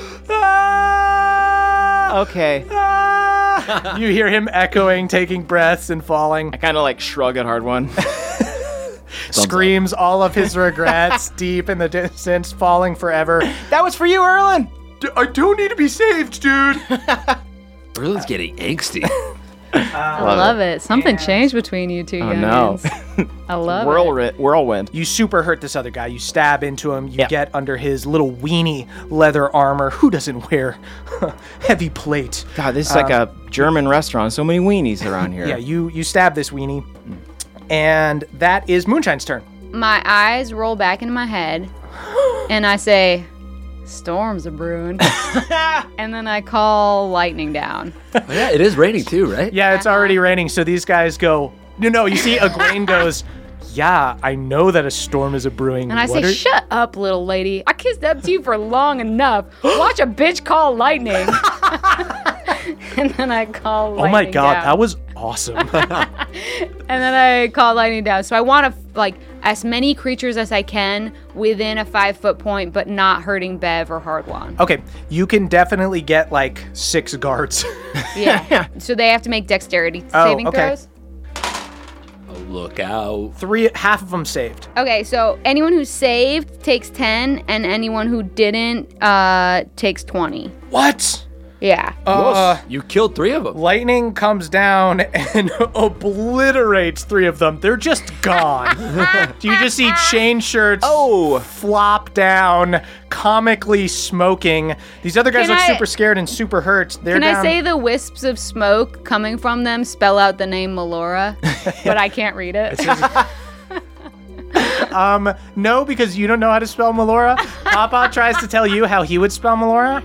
Ah! Okay. Ah! You hear him echoing, taking breaths and falling. I kind of like shrug at Hard One. Screams all of his regrets deep in the distance, falling forever. That was for you, Erlen. I don't need to be saved, dude. Erlen's getting angsty. I love it. Something changed between you two Oh no. youngins. I love it. Whirlwind. You super hurt this other guy. You stab into him. You Yeah. get under his little weenie leather armor. Who doesn't wear heavy plate? God, this is like a German restaurant. So many weenies around here. Yeah, you stab this weenie. And that is Moonshine's turn. My eyes roll back into my head, and I say, "Storms are brewing." And then I call lightning down. Oh, yeah, it is raining too, right? Yeah, it's already raining, so these guys go, no, you see Egwene goes, "Yeah, I know that a storm is a brewing." And I say, "Shut up, little lady. I kissed up to you for long enough. Watch a bitch call lightning." And then I call lightning Oh my god, down. that was awesome. And then I call lightning down. So I want to, like, as many creatures as I can within a 5-foot point, but not hurting Bev or Hardwan. Okay, you can definitely get like 6 guards. Yeah. So they have to make dexterity Oh, saving okay. throws. Oh, look out. Half of them saved. Okay, so anyone who saved takes 10, and anyone who didn't takes 20. What? Yeah. You killed 3 of them. Lightning comes down and obliterates 3 of them. They're just gone. You just see chain shirts flop down, comically smoking. These other guys Can look I- super scared and super hurt. They're Can down. I say the wisps of smoke coming from them spell out the name Melora, but I can't read it? No, because you don't know how to spell Melora. Papa tries to tell you how he would spell Melora.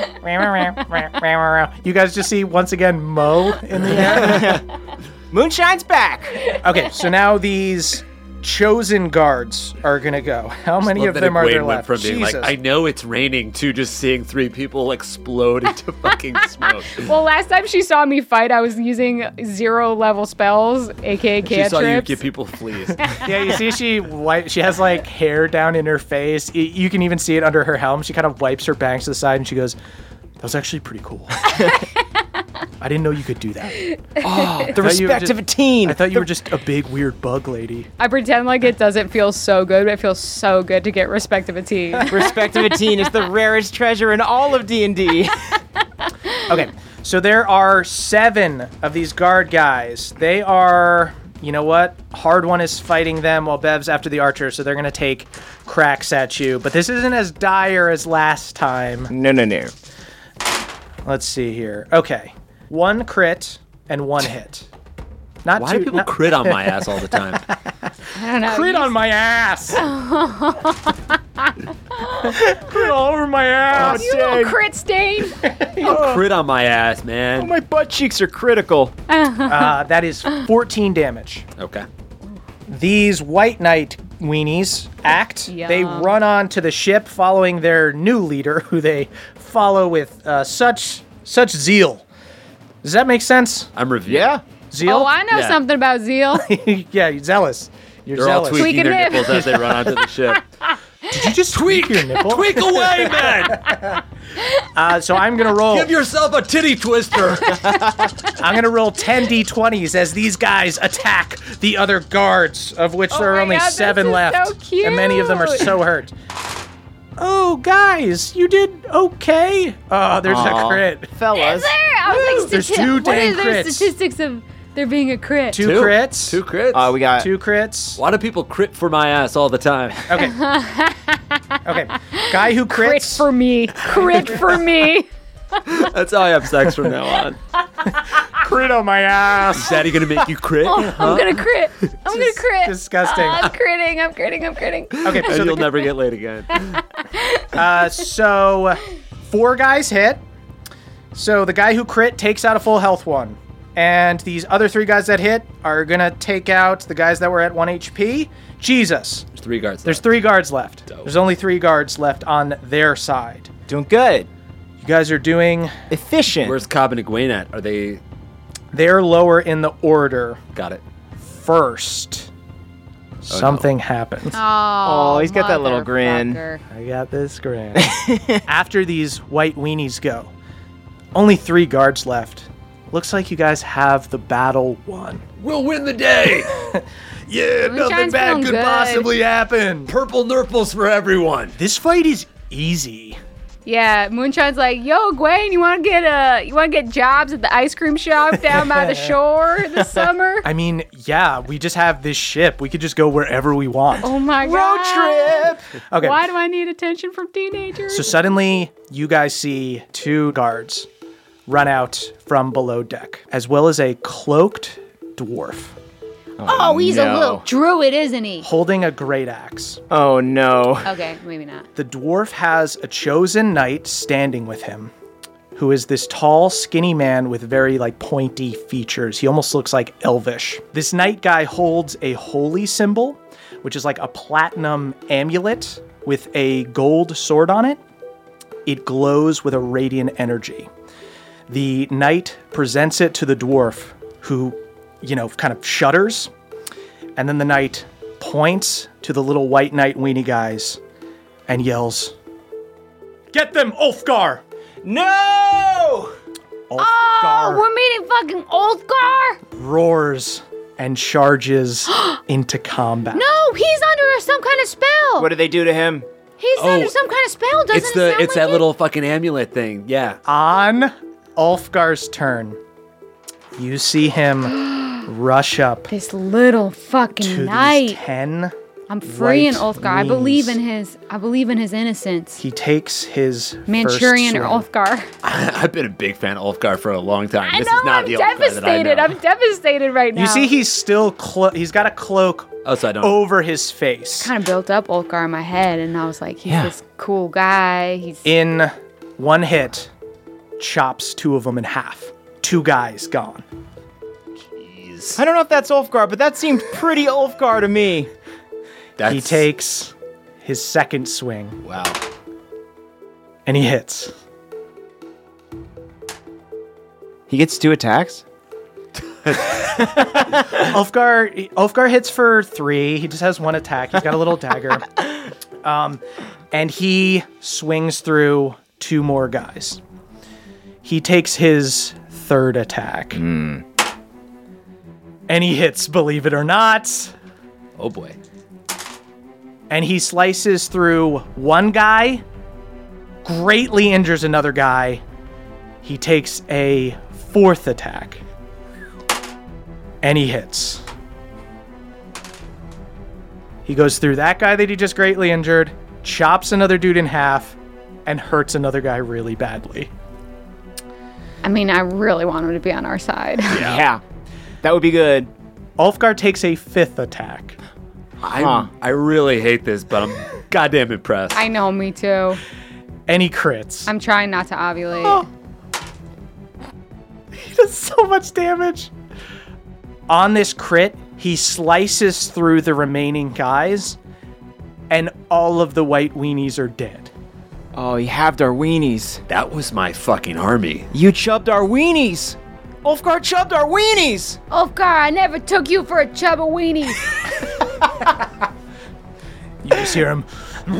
You guys just see, once again, Mo in the air. Moonshine's back. Okay, so now these chosen guards are going to go. How many Love of that them are Egwene there went left? from being Jesus. like, I know it's raining, to just seeing 3 people explode into fucking smoke. Well, last time she saw me fight, I was using 0-level spells, aka She cantrips. saw you give people fleas. Yeah, you see she has like hair down in her face. You can even see it under her helm. She kind of wipes her bangs to the side and she goes, "That was actually pretty cool. I didn't know you could do that. The respect of a teen. I thought you were just a big weird bug lady." I pretend like it doesn't feel so good, but it feels so good to get respect of a teen. Respect of a teen is the rarest treasure in all of D&D. Okay, so there are 7 of these guard guys. They are, you know what? Hard One is fighting them while Bev's after the archer, so they're going to take cracks at you. But this isn't as dire as last time. No. Let's see here. Okay. 1 crit and 1 hit. Not Why two, do people not- crit on my ass all the time? I don't know. Crit on my ass! Crit all over my ass! You little crit stain. Crit on my ass, man. My butt cheeks are critical. That is 14 damage. Okay. These White Knight weenies act. Yum. They run on to the ship following their new leader, who they follow with such zeal. Does that make sense? I'm reviewing. Yeah. Zeal? Oh, I know Yeah. something about Zeal. Yeah, you're zealous. You're They're all zealous. tweaking Tweaking their it. nipples as they run onto the ship. Did you just tweak your nipple? Tweak away, man! So I'm gonna roll. Give yourself a titty twister! I'm gonna roll 10 d20s as these guys attack the other guards, of which there are my only God, this 7 is left, so cute. and many of them are so hurt. Oh, guys, you did okay. Oh, there's a crit. Fellas. I was like, There's 2 what dang is their crits. statistics of there being a crit? 2 crits. 2 crits? We got 2 crits. Why do people crit for my ass all the time? Okay. Okay. Guy who Crit crits. for me. Crit for me. That's how I have sex from now on. Crit on my ass. Is Daddy gonna make you crit? I'm gonna crit. I'm gonna crit. Disgusting. I'm critting. I'm critting. Okay, And so you'll never get laid again. so 4 guys hit. So the guy who crit takes out a full health 1. And these other 3 guys that hit are gonna take out the guys that were at 1 HP. Jesus. 3 guards. There's left. 3 guards left. Dope. There's only 3 guards left on their side. Doing good. You guys are doing... Efficient. Where's Cobb and Egwene at? Are they... They're lower in the order. Got it. First, something happens. Oh, he's got that little grin. motherfucker. I got this grin. After these white weenies go, only 3 guards left. Looks like you guys have the battle won. We'll win the day! Yeah, Moonshine's feeling good. happen. Purple nurples for everyone. This fight is easy. Yeah, Moonshine's like, yo, Gwen, you want to get jobs at the ice cream shop down by the shore this summer? I mean, yeah, we just have this ship. We could just go wherever we want. Oh my Road god. trip. Okay. Why do I need attention from teenagers? So suddenly, you guys see 2 guards run out from below deck, as well as a cloaked dwarf oh, he's a no. little druid, isn't he? holding a great axe. Oh no. Okay, maybe not. The dwarf has a chosen knight standing with him, who is this tall, skinny man with very pointy features. He almost looks like elvish. This knight guy holds a holy symbol, which is like a platinum amulet with a gold sword on it. It glows with a radiant energy. The knight presents it to the dwarf, who, kind of shudders. And then the knight points to the little white knight weenie guys and yells, "Get them, Ulfgar!" No! Oh, we're meeting fucking Ulfgar? roars and charges into combat. No, he's under some kind of spell. What did they do to him? He's under some kind of spell, doesn't It's it sound it's like that it? little fucking amulet thing. Yeah. On Ulfgar's turn, you see him rush up This little fucking to knight. these 10. I'm freeing white Ulfgar. I believe wings. in his innocence. He takes his Manchurian or first swing. Ulfgar. I've been a big fan of Ulfgar for a long time. I This know, is not I'm the Ulfgar that I devastated. know. I'm devastated right now. You see he's still he's got a cloak Oh, so I don't. over his face. kind of built up Ulfgar in my head, and I was like, he's this cool guy. He's In one hit, chops 2 of them in half. 2 guys gone. I don't know if that's Ulfgar, but that seemed pretty Ulfgar to me. That's, He takes his second swing Wow. and he hits. He gets 2 attacks? Ulfgar hits for 3. He just has 1 attack. He's got a little dagger. And he swings through 2 more guys. He takes his 3rd attack. And he hits, believe it or not. Oh boy. And he slices through 1 guy, greatly injures another guy. He takes a 4th attack. And he hits. He goes through that guy that he just greatly injured, chops another dude in half, and hurts another guy really badly. I mean, I really want him to be on our side. Yeah. That would be good. Ulfgar takes a 5th attack. I really hate this, but I'm goddamn impressed. I know, me too. And he crits. I'm trying not to ovulate. He does so much damage. On this crit, he slices through the remaining guys, and all of the white weenies are dead. Oh, he halved our weenies. That was my fucking army. You chubbed our weenies. Ulfgar chubbed our weenies. Ulfgar, I never took you for a chub of weenie. You just hear him.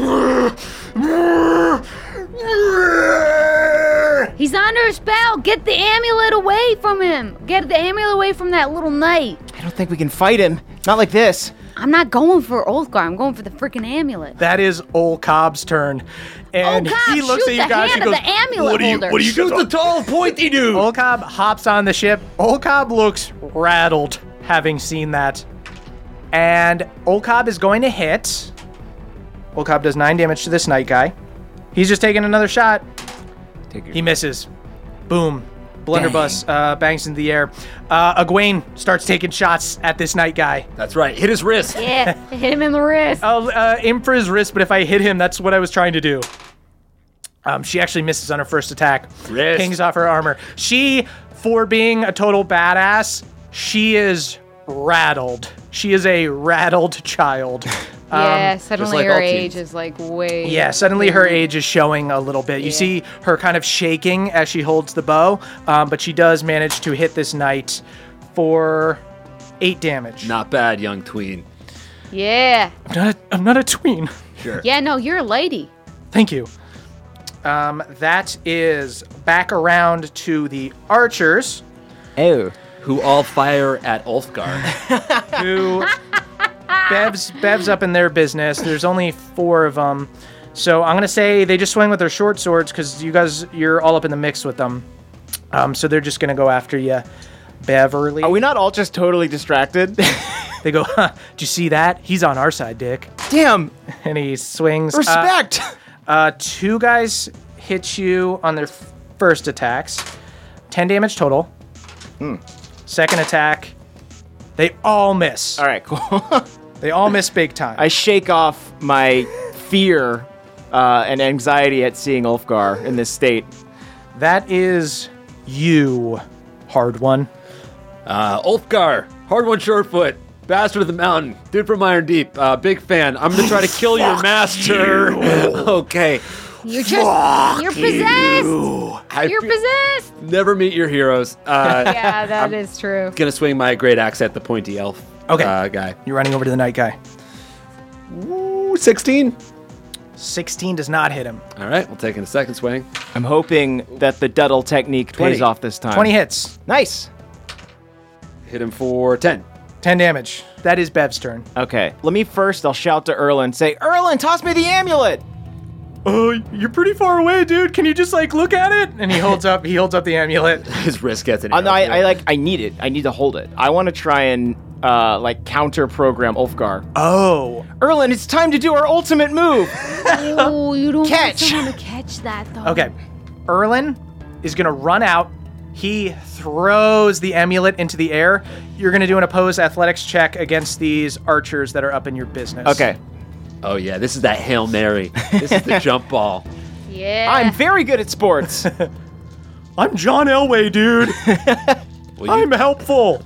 He's under a spell. Get the amulet away from him. Get the amulet away from that little knight. I don't think we can fight him. Not like this. I'm not going for Ulfgar. I'm going for the freaking amulet. That is Old Cobb's turn. And Oh, God, he looks shoot at you the guys hand and of goes, the amulet holder. Shoot the tall, pointy dude. Old Cobb hops on the ship. Old Cobb looks rattled having seen that. And Old Cobb is going to hit. Old Cobb does 9 damage to this knight guy. He's just taking another shot. He misses. Boom. Blunderbuss bangs into the air. Egwene starts taking shots at this knight guy. That's right. Hit his wrist. Yeah, hit him in the wrist. I'll aim for his wrist, but if I hit him, that's what I was trying to do. She actually misses on her first attack. Wrist. Pings off her armor. She, for being a total badass, she is rattled. She is a rattled child. Yeah, suddenly like her all age teens. is like way. Yeah, suddenly her age is showing a little bit. You see her kind of shaking as she holds the bow, but she does manage to hit this knight for 8 damage. Not bad, young tween. Yeah. I'm not a tween. Sure. Yeah, no, you're a lady. Thank you. That is back around to the archers, Oh. Who all fire at Ulfgar. who Bev's up in their business. There's only 4 of them. So I'm going to say they just swing with their short swords because you're all up in the mix with them. So they're just going to go after you, Beverly. Are we not all just totally distracted? They go, huh, did you see that? He's on our side, Dick. Damn. And he swings. Respect. 2 guys hit you on their first attacks. 10 damage total. Second attack. They all miss. All right, cool. They all miss big time. I shake off my fear and anxiety at seeing Ulfgar in this state. That is you, hard one. Ulfgar, hard one, shortfoot, bastard of the mountain, dude from Iron Deep, big fan. I'm gonna try to kill your master. Okay. You're possessed. You're possessed. Never meet your heroes. Yeah, that is true. Gonna swing my great axe at the pointy elf Okay. guy. You're running over to the knight guy. Ooh, 16. 16 does not hit him. All right, we'll take in a second swing. I'm hoping that the Duddle technique 20. pays off this time. 20 hits. Nice. Hit him for 10. 10 damage. That is Bev's turn. Okay, I'll shout to Erlen, say, Erlen, toss me the amulet! Oh, you're pretty far away, dude. Can you just look at it? And he holds up the amulet. His wrist gets an No, arrow. I need it. I need to hold it. I want to try and, counter program Ulfgar. Oh. Erlen, it's time to do our ultimate move! Oh, you don't Catch. want someone to catch that, though. Okay. Erlen is going to run out. He throws the amulet into the air. You're going to do an opposed athletics check against these archers that are up in your business. Okay. Oh, yeah, this is that Hail Mary. This is the jump ball. Yeah. I'm very good at sports. I'm John Elway, dude. Well, I'm helpful.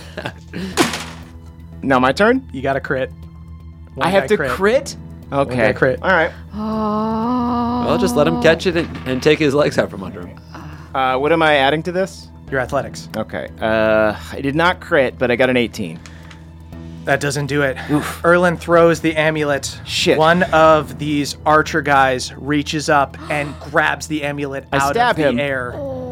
Now my turn? You got a crit. I have to crit? Okay. guy crit. All right. Oh. Well, just let him catch it and take his legs out from under him. What am I adding to this? Your athletics. Okay. I did not crit, but I got an 18. That doesn't do it. Erlen throws the amulet. Shit. One of these archer guys reaches up and grabs the amulet I out stab of the him. air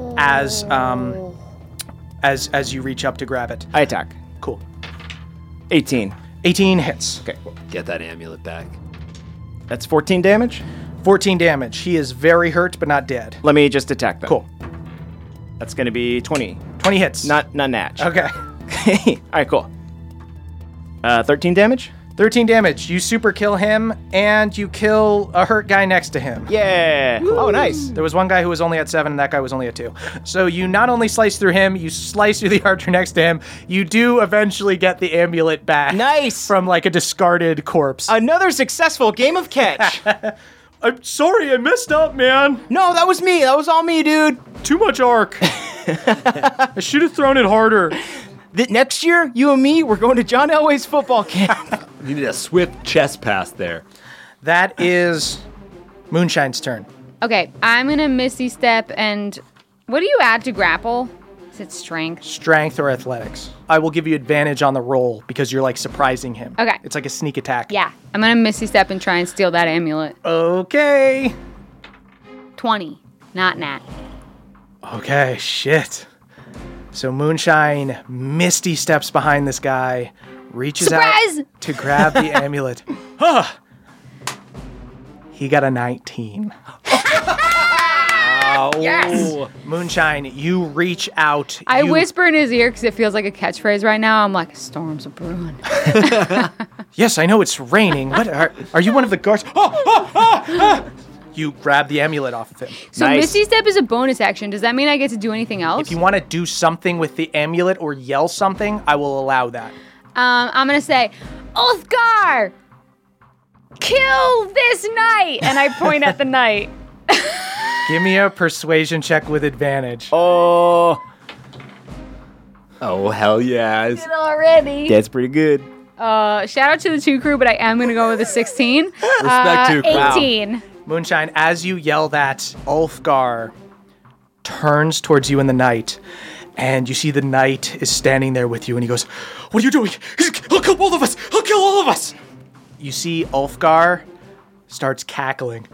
as you reach up to grab it. I attack. Cool. 18. 18 hits. Okay. Get that amulet back. That's 14 damage. 14 damage. He is very hurt, but not dead. Let me just attack them. Cool. That's going to be 20. 20 hits. Not natch. Okay. All right, cool. 13 damage? 13 damage. You super kill him, and you kill a hurt guy next to him. Yeah. Oh, nice. There was one guy who was only at 7, and that guy was only at 2. So you not only slice through him, you slice through the archer next to him. You do eventually get the amulet back. Nice. From a discarded corpse. Another successful game of catch. I'm sorry, I messed up, man. No, that was me. That was all me, dude. Too much arc. I should have thrown it harder. Next year, you and me, we're going to John Elway's football camp. You need a swift chest pass there. That is Moonshine's turn. Okay, I'm gonna Misty Step and what do you add to grapple? Is it strength? Strength or athletics. I will give you advantage on the roll because you're surprising him. Okay. It's like a sneak attack. Yeah, I'm gonna Misty Step and try and steal that amulet. Okay. 20, not nat. Okay, shit. So Moonshine misty steps behind this guy, reaches Surprise! out to grab the amulet. Huh. He got a 19. Yes! Moonshine, you reach out. I you- whisper in his ear because it feels like a catchphrase right now. I'm like, storms are brewing. Yes, I know it's raining. What are you one of the guards? You grab the amulet off of him. So Nice. Misty Step is a bonus action. Does that mean I get to do anything else? If you want to do something with the amulet or yell something, I will allow that. I'm gonna say, Ulfgar, kill this knight, and I point at the knight. Give me a persuasion check with advantage. Oh, Oh, hell yes. Already. that's pretty good. Shout out to the 2 crew, but I am going to go with a 16. Respect 2 crew. 18. Moonshine, as you yell that, Ulfgar turns towards you in the night, and you see the knight is standing there with you, and he goes, "What are you doing? He'll kill both of us! He'll kill all of us!" You see Ulfgar starts cackling.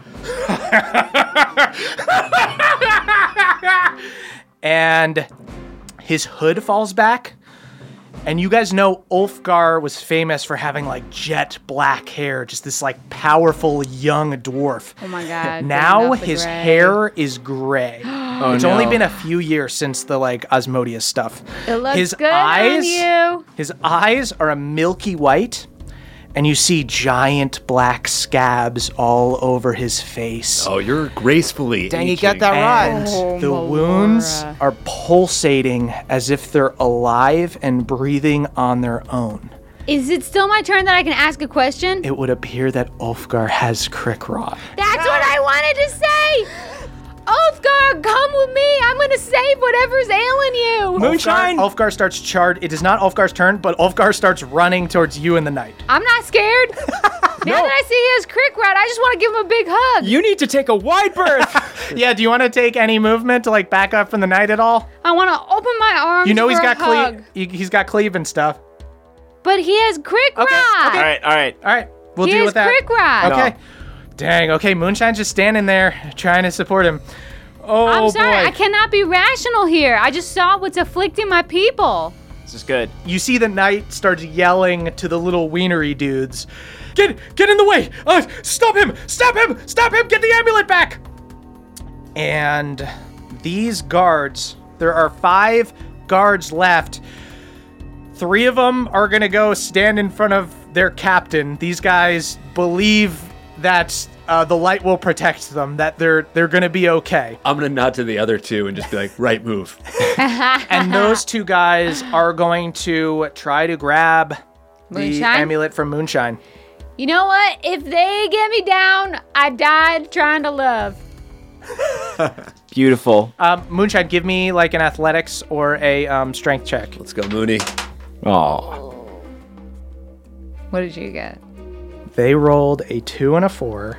And his hood falls back. And you guys know Ulfgar was famous for having like jet black hair, just this like powerful young dwarf. Oh my God. Now bring up the his gray. hair is gray. It's only been a few years since the like Asmodeus stuff. It looks his good on you. His eyes are a milky white, and you see giant black scabs all over his face. Oh, you're gracefully Dang, he aging. got that right. Oh, The Melora. wounds are pulsating as if they're alive and breathing on their own. Is it still my turn that I can ask a question? It would appear that Ulfgar has Crick Rod. That's what I wanted to say! Ulfgar, come with me! I'm gonna save whatever's ailing you! Moonshine. Ulfgar starts charged. It is not Ulfgar's turn, but Ulfgar starts running towards you in the night. I'm not scared. Now that I see his crick rod, I just want to give him a big hug. You need to take a wide berth. Yeah, do you want to take any movement to like back up from the night at all? I want to open my arms. You know for he's a got hug. he's got cleave and stuff. But he has crick rod. All right. All right, we'll He deal has with that. crick rod. Okay. Dang. Okay, Moonshine's just standing there trying to support him. Oh I'm sorry, boy. I cannot be rational here. I just saw what's afflicting my people. This is good. You see the knight starts yelling to the little wienery dudes. Get in the way! Stop him! Stop him! Stop him! Get the amulet back! And these guards, there are 5 guards left. 3 of them are gonna go stand in front of their captain. These guys believe that the light will protect them, that they're gonna be okay. I'm going to nod to the other 2 and just be like, right move. And those 2 guys are going to try to grab the Moonshine? amulet from Moonshine. You know what? If they get me down, I died trying to love. Beautiful. Moonshine, give me like an athletics or a strength check. Let's go, Mooney. Oh. What did you get? They rolled a 2 and a 4.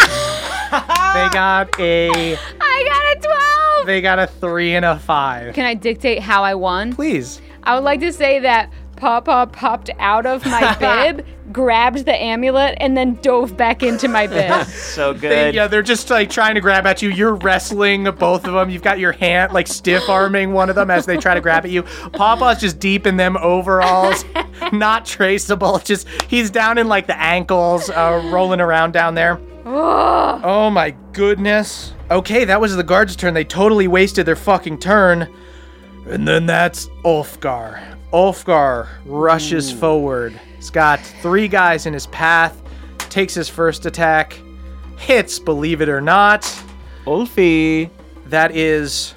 They got a I got a 12! They got a 3 and a 5. Can I dictate how I won? Please. I would like to say that Papa popped out of my bib, grabbed the amulet, and then dove back into my bib. So good. They're just like trying to grab at you. You're wrestling both of them. You've got your hand like stiff arming one of them as they try to grab at you. Papa's just deep in them overalls, not traceable. Just he's down in like the ankles, rolling around down there. Oh my goodness. Okay, that was the guards' turn. They totally wasted their fucking turn. And then that's Ulfgar. Ulfgar rushes forward. He's got 3 guys in his path, takes his first attack, hits, believe it or not. Ulfie. That is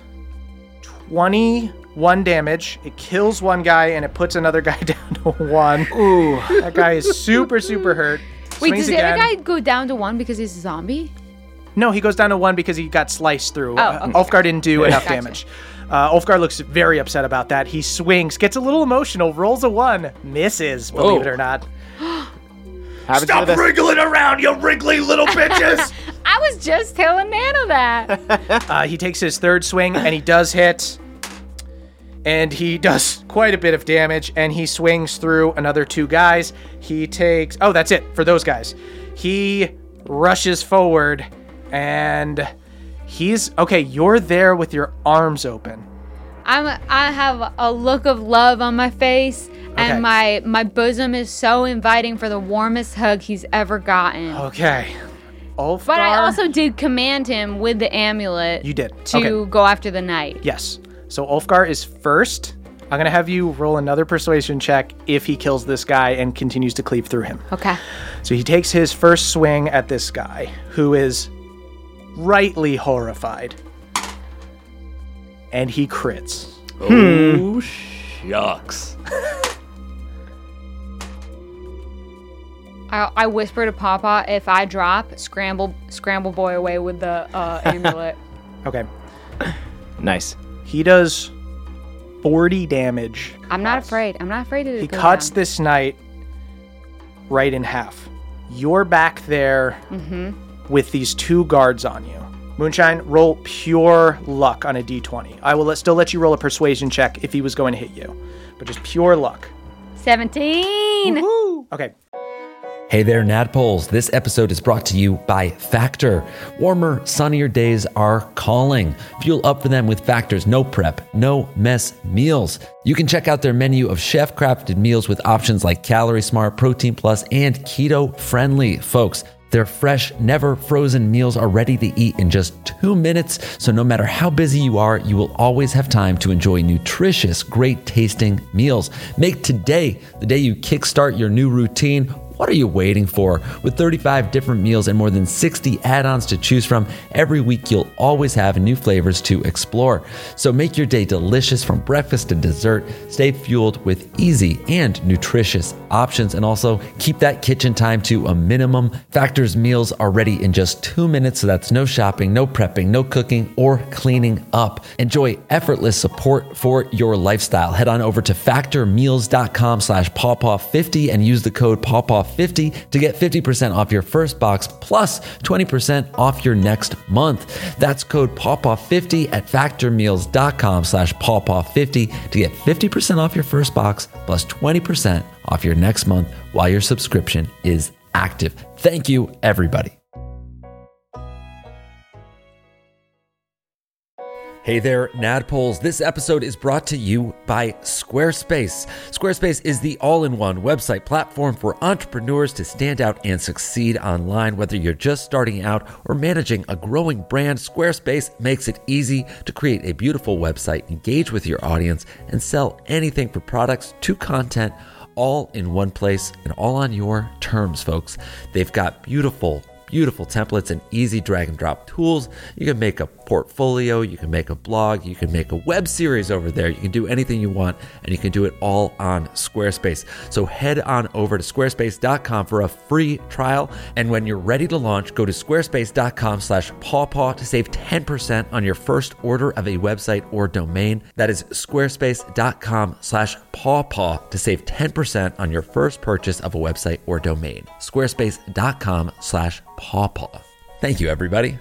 21 damage. It kills one guy and it puts another guy down to 1. Ooh. That guy is super, super hurt. Wait, Swings does the other again. guy go down to 1 because he's a zombie? No, he goes down to 1 because he got sliced through. Oh, okay. Ulfgar didn't do enough Gotcha. damage. Ulfgar looks very upset about that. He swings, gets a little emotional, rolls a 1, misses, believe it or not. Happens to the- wriggling around, you wriggly little bitches! I was just telling Nano that. He takes his 3rd swing, and he does hit. And he does quite a bit of damage, and he swings through another 2 guys. He takes... Oh, that's it for those guys. He rushes forward, and he's... Okay, you're there with your arms open. I have a look of love on my face, and my bosom is so inviting for the warmest hug he's ever gotten. Okay. Ulfgar... But I also did command him with the amulet. You did. To Okay. go after the knight. Yes. So Ulfgar is first. I'm going to have you roll another persuasion check if he kills this guy and continues to cleave through him. Okay. So he takes his first swing at this guy, who is rightly horrified. And he crits. Oh, shucks. I whisper to Papa, if I drop, scramble boy away with the amulet. Okay. Nice. He does 40 damage. I'm not afraid. I'm not afraid to He go cuts down. this knight, right in half. You're back there with these 2 guards on you. Moonshine, roll pure luck on a d20. I will still let you roll a persuasion check if he was going to hit you, but just pure luck. 17. Woo! Okay. Hey there, Nadpoles. This episode is brought to you by Factor. Warmer, sunnier days are calling. Fuel up for them with Factor's no prep, no mess meals. You can check out their menu of chef-crafted meals with options like Calorie Smart, Protein Plus, and Keto Friendly. Folks, their fresh, never frozen meals are ready to eat in just 2 minutes. So no matter how busy you are, you will always have time to enjoy nutritious, great tasting meals. Make today the day you kickstart your new routine. What are you waiting for? With 35 different meals and more than 60 add-ons to choose from, every week you'll always have new flavors to explore. So make your day delicious from breakfast to dessert. Stay fueled with easy and nutritious options, and also keep that kitchen time to a minimum. Factor's meals are ready in just 2 minutes, so that's no shopping, no prepping, no cooking, or cleaning up. Enjoy effortless support for your lifestyle. Head on over to factormeals.com/pawpaw50 and use the code pawpaw50 to get 50% off your first box plus 20% off your next month. That's code pawpaw50 at factormeals.com/pawpaw50 to get 50% off your first box plus 20% off your next month while your subscription is active. Thank you, everybody. Hey there, Nadpoles. This episode is brought to you by Squarespace. Squarespace is the all-in-one website platform for entrepreneurs to stand out and succeed online. Whether you're just starting out or managing a growing brand, Squarespace makes it easy to create a beautiful website, engage with your audience, and sell anything from products to content, all in one place and all on your terms, folks. They've got beautiful templates and easy drag and drop tools. You can make a portfolio, you can make a blog, you can make a web series over there. You can do anything you want, and you can do it all on Squarespace. So head on over to squarespace.com for a free trial. And when you're ready to launch, go to squarespace.com/pawpaw to save 10% on your first order of a website or domain. That is squarespace.com/pawpaw to save 10% on your first purchase of a website or domain. Squarespace.com/pawpaw. Thank you, everybody.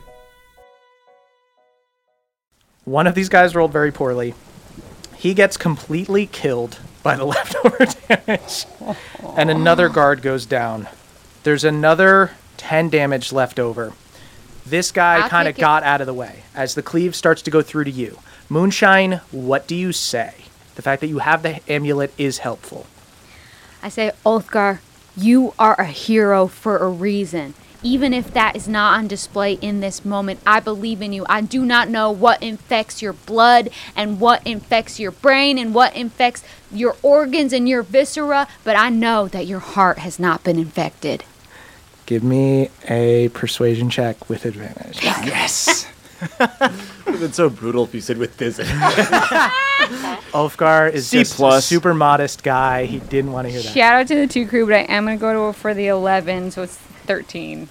One of these guys rolled very poorly. He gets completely killed by the leftover damage. And another guard goes down. There's another 10 damage left over. This guy kind of got out of the way as the cleave starts to go through to you. Moonshine, what do you say? The fact that you have the amulet is helpful. I say, Ulfgar, you are a hero for a reason. Even if that is not on display in this moment, I believe in you. I do not know what infects your blood and what infects your brain and what infects your organs and your viscera, but I know that your heart has not been infected. Give me a persuasion check with advantage. Yes. It would have been so brutal if you said with this. Ulfgar is just a super modest guy. He didn't want to hear that. Shout out to the 2 crew, but I am going to go for the 11, so it's 13.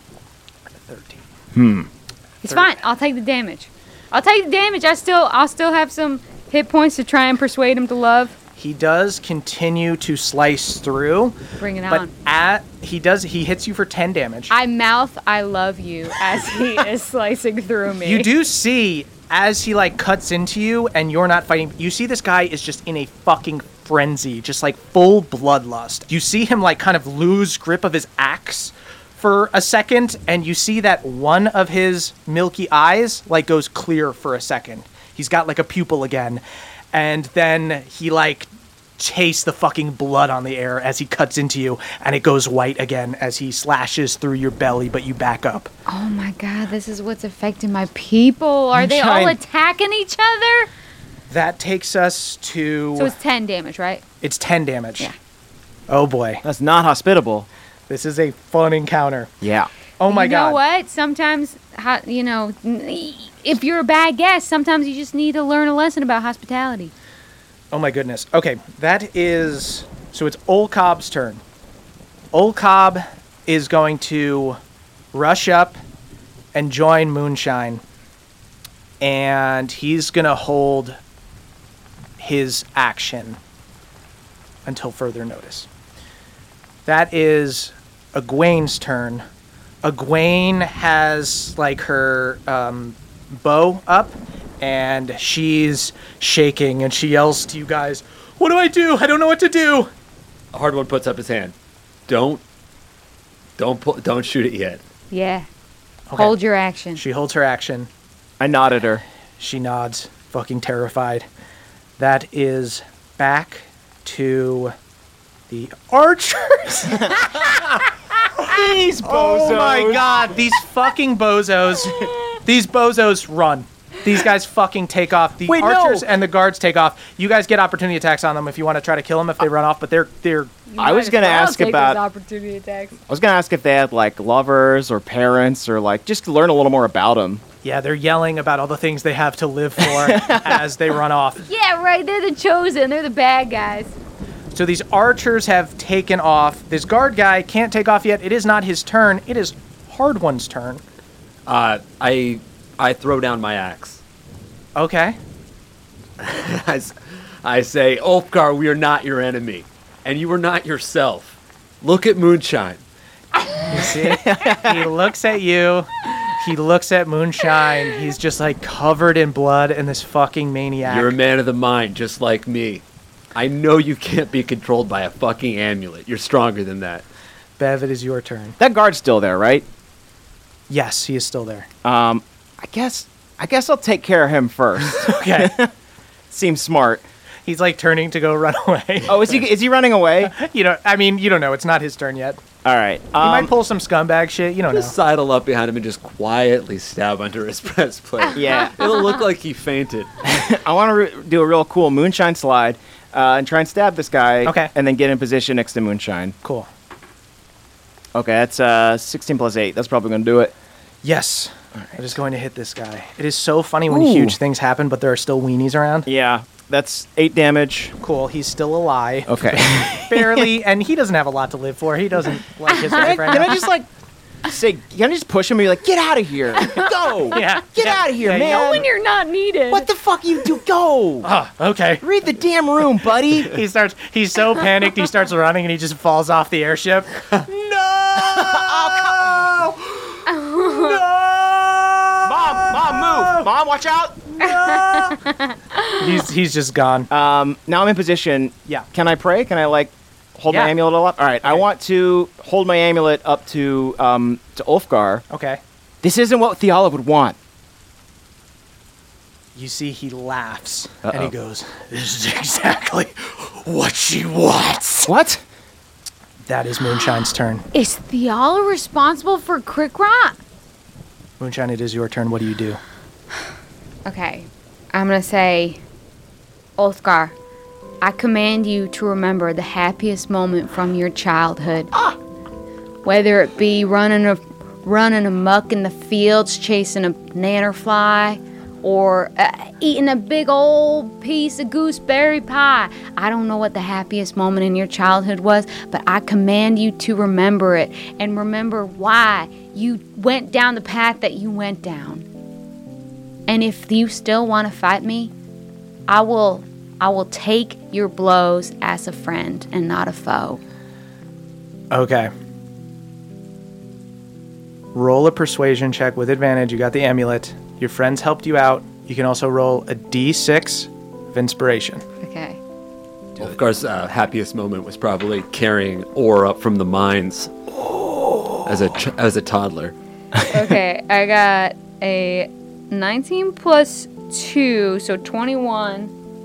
13. It's fine. I'll take the damage. I'll still have some hit points to try and persuade him to love. He does continue to slice through. Bring it on. But he hits you for 10 damage. I mouth I love you as he is slicing through me. You do see as he cuts into you and you're not fighting, you see this guy is just in a fucking frenzy, just full bloodlust. You see him kind of lose grip of his axe for a second, and you see that one of his milky eyes goes clear for a second. He's got a pupil again, and then he tastes the fucking blood on the air as he cuts into you, and it goes white again as he slashes through your belly, but you back up. Oh my god, this is what's affecting my people. Are they all attacking each other? That takes us to... So it's 10 damage, right? It's 10 damage. Yeah. Oh boy. That's not hospitable. This is a fun encounter. Yeah. Oh my god. You know what? Sometimes, if you're a bad guest, sometimes you just need to learn a lesson about hospitality. Oh my goodness. Okay, that is... So it's Olcob's turn. Olcob is going to rush up and join Moonshine. And he's going to hold his action until further notice. That is Egwene's turn. Egwene has like her bow up, and she's shaking, and she yells to you guys, "What do I do? I don't know what to do." Hard One puts up his hand. Don't shoot it yet. Yeah. Okay. Hold your action. She holds her action. I nodded her. She nods, fucking terrified. That is back to the archers. These bozos. Oh my god, these fucking bozos. These bozos run. These guys fucking take off. The Wait, archers no. and the guards take off. You guys get opportunity attacks on them if you want to try to kill them if they run off, but they're I was gonna ask about. opportunity attacks. I was gonna ask if they had like lovers or parents or like just to learn a little more about them. yeah, they're yelling about all the things they have to live for as they run off. Yeah, right. They're the chosen. They're the bad guys. So these archers have taken off. This guard guy can't take off yet. It is not his turn. It is Hard One's turn. I throw down my axe. Okay. I say, Ulfgar, we are not your enemy, and you are not yourself. Look at Moonshine. You see? He looks at you. He looks at Moonshine. He's just like covered in blood and this fucking maniac. You're a man of the mind, just like me. I know you can't be controlled by a fucking amulet. You're stronger than that. Bev, it is your turn. That guard's still there, right? Yes, he is still there. I guess I'll take care of him first. Okay. Seems smart. He's like turning to go run away. Oh, is he running away? You don't know. It's not his turn yet. All right. He might pull some scumbag shit. You don't know. Just sidle up behind him and just quietly stab under his breastplate. Yeah. It'll look like he fainted. I want to do a real cool moonshine slide and try and stab this guy. Okay. And then get in position next to moonshine. Cool. Okay, that's 16 plus 8. That's probably going to do it. Yes. I'm just going to hit this guy. It is so funny when Ooh. huge things happen, but there are still weenies around. Yeah, that's 8 damage. Cool. He's still alive. Okay. Barely. And he doesn't have a lot to live for. He doesn't like his life right Can now. I just like say, can I just push him and be like, get out of here. Go. Yeah. Get out of here, Yeah, man. When you're not needed. What the fuck you do? Go. Okay. Read the damn room, buddy. He's so panicked, he starts running and he just falls off the airship. Mom, move. Mom, watch out. He's just gone. Now I'm in position. Yeah. Can I pray? Can I like hold Yeah. my amulet up? All right. I want to hold my amulet up to Ulfgar. Okay. This isn't what Theala would want. You see, he laughs Uh-oh. and he goes, "This is exactly what she wants." What? That is Moonshine's turn. Is Theala responsible for Krikrat? Moonshine, it is your turn. What do you do? Okay, I'm gonna say, Ulfgar, I command you to remember the happiest moment from your childhood. Whether it be running amok in the fields, chasing a nannerfly, or eating a big old piece of gooseberry pie. I don't know what the happiest moment in your childhood was, but I command you to remember it and remember why you went down the path that you went down. And if you still want to fight me, I will take your blows as a friend and not a foe. Okay. Roll a persuasion check with advantage. You got the amulet. Your friends helped you out. You can also roll a d6 of inspiration. Okay. Ulfgar's happiest moment was probably carrying ore up from the mines as a toddler. Okay, I got a 19 plus 2, so 21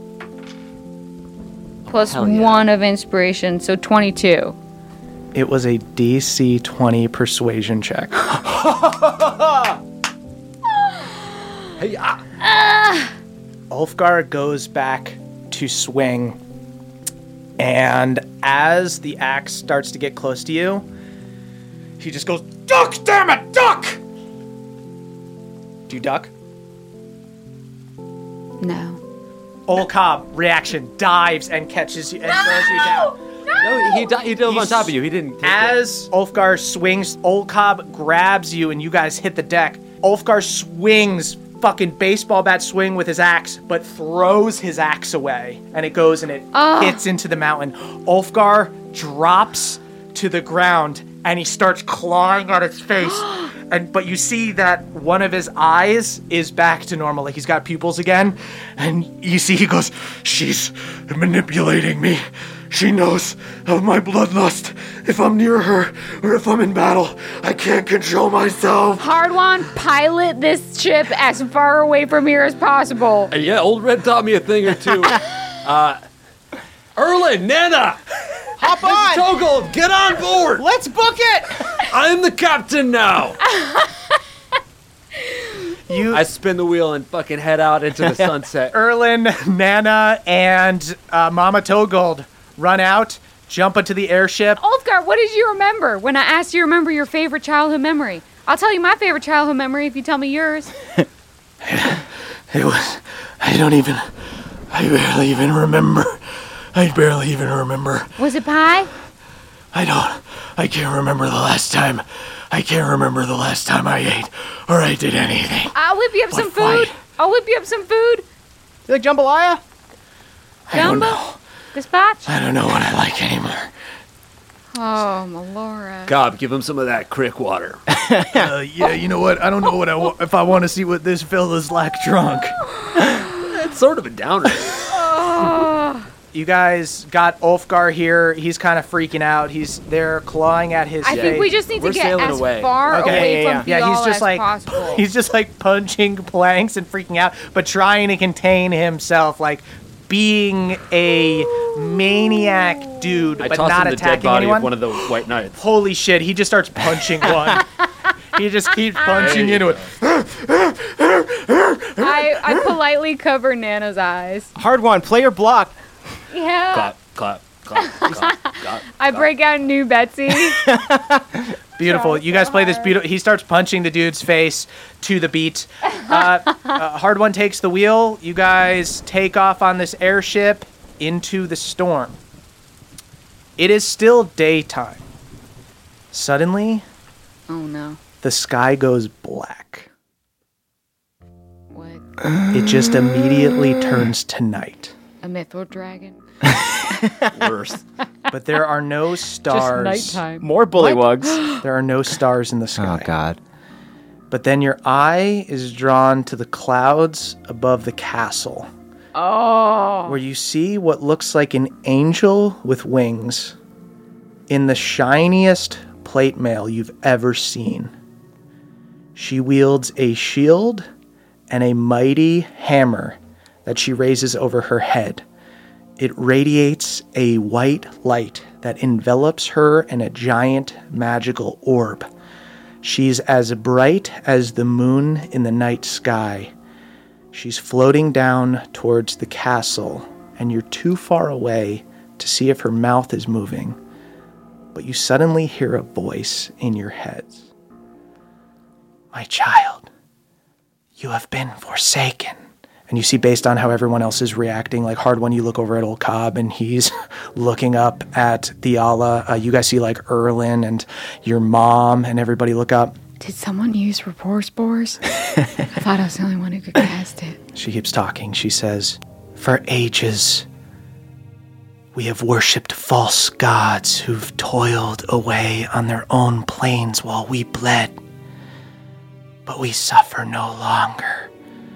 plus Hell yeah. 1 of inspiration, so 22. It was a DC 20 persuasion check. Hey, Ulfgar goes back to swing, and as the axe starts to get close to you, he just goes, "Duck, damn it, duck!" Do you duck? No. Old Cobb, reaction, dives and catches you and throws you down. no, he dove on He's- top of you. He didn't. As Ulfgar swings, Old Cobb grabs you and you guys hit the deck. Ulfgar swings, fucking baseball bat swing with his axe, but throws his axe away. And it goes and it hits into the mountain. Ulfgar drops to the ground and he starts clawing at its face. But you see that one of his eyes is back to normal, like he's got pupils again. And you see he goes, "She's manipulating me. She knows of my bloodlust. If I'm near her or if I'm in battle, I can't control myself." Hardwan, pilot this ship as far away from here as possible. And yeah, Old Red taught me a thing or two. Erlen, Nana, Hop on! Togold, get on board. Let's book it! I'm the captain now. You, I spin the wheel and fucking head out into the sunset. Erlen, Nana, and Mama Togold run out, jump into the airship. Ulfgar, what did you remember when I asked you to remember your favorite childhood memory? I'll tell you my favorite childhood memory if you tell me yours. It was, I barely even remember. Was it pie? I can't remember the last time I ate or I did anything. I'll whip you up some fight. food. You like jambalaya? I don't Jumbo? know. Gazpacho? I don't know what I like anymore. Oh, Melora. Gob, give him some of that crick water. Yeah, you know what? I don't know if I want to see what this fella's like drunk. It's sort of a downer. You guys got Ulfgar here. He's kind of freaking out. He's there clawing at his. I think we just need to We're get sailing as away. far away from Yeah, Fiala he's just as like possible. he's just like punching planks and freaking out, but trying to contain himself, like being a maniac dude, I but toss not him the dead attacking body anyone. of one of the White Knights. Holy shit! He just starts punching one. He just keeps punching into it. I politely cover Nana's eyes. Hard one, play your block. Yeah. Clap, clap, clap, clap, clap. I break out New Betsy. Beautiful. You guys play this beautiful. He starts punching the dude's face to the beat. Hard One takes the wheel. You guys take off on this airship into the storm. It is still daytime. Suddenly, Oh no. the sky goes black. What? It just immediately turns to night. A Mythor dragon? Worse. But there are no stars. Nighttime. More bullywugs. There are no stars in the sky. Oh, God. But then your eye is drawn to the clouds above the castle, Oh. where you see what looks like an angel with wings in the shiniest plate mail you've ever seen. She wields a shield and a mighty hammer that she raises over her head. It radiates a white light that envelops her in a giant magical orb. She's as bright as the moon in the night sky. She's floating down towards the castle, and you're too far away to see if her mouth is moving. But you suddenly hear a voice in your heads. "My child, you have been forsaken." And you see, based on how everyone else is reacting, like Hard One, you look over at Old Cobb, and he's looking up at Theala. You guys see, like, Erlen and your mom, and everybody look up. Did someone use rapport spores? I thought I was the only one who could cast it. She keeps talking. She says, "For ages, we have worshipped false gods who've toiled away on their own plains while we bled. But we suffer no longer.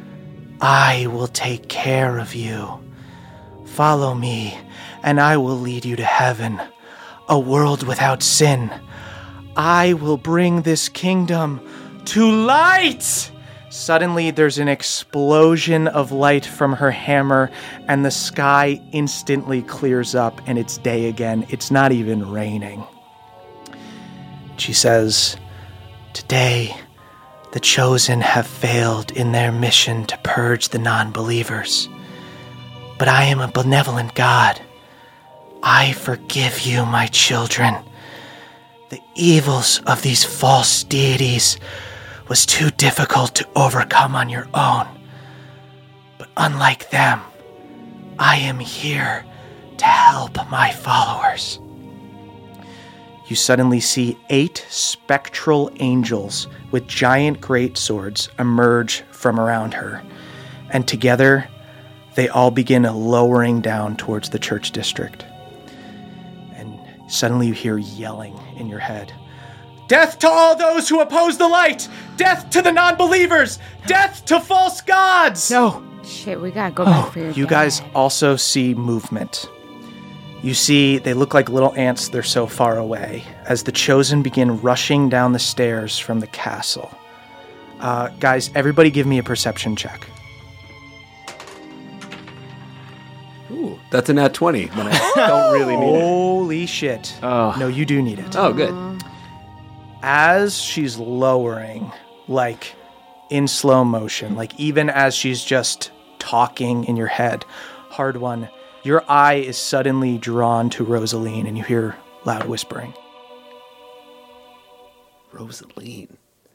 I will take care of you. Follow me, and I will lead you to heaven, a world without sin. I will bring this kingdom to light!" Suddenly, there's an explosion of light from her hammer, and the sky instantly clears up, and it's day again. It's not even raining. She says, "Today, the Chosen have failed in their mission to purge the non-believers. But I am a benevolent God. I forgive you, my children. The evils of these false deities was too difficult to overcome on your own. But unlike them, I am here to help my followers." You suddenly see 8 spectral angels with giant greatswords emerge from around her, and together they all begin lowering down towards the church district. And suddenly you hear yelling in your head. Death to all those who oppose the light! Death to the non-believers! Death to false gods! No. Shit, we gotta go back for your You dad. guys also see movement. You see, they look like little ants, they're so far away, as the Chosen begin rushing down the stairs from the castle. Guys, everybody give me a perception check. Ooh, that's a nat 20. When I Don't really need it. Holy shit. Oh. No, you do need it. Oh, good. As she's lowering, like in slow motion, like even as she's just talking in your head, hard one, your eye is suddenly drawn to Rosaline and you hear loud whispering. Rosaline.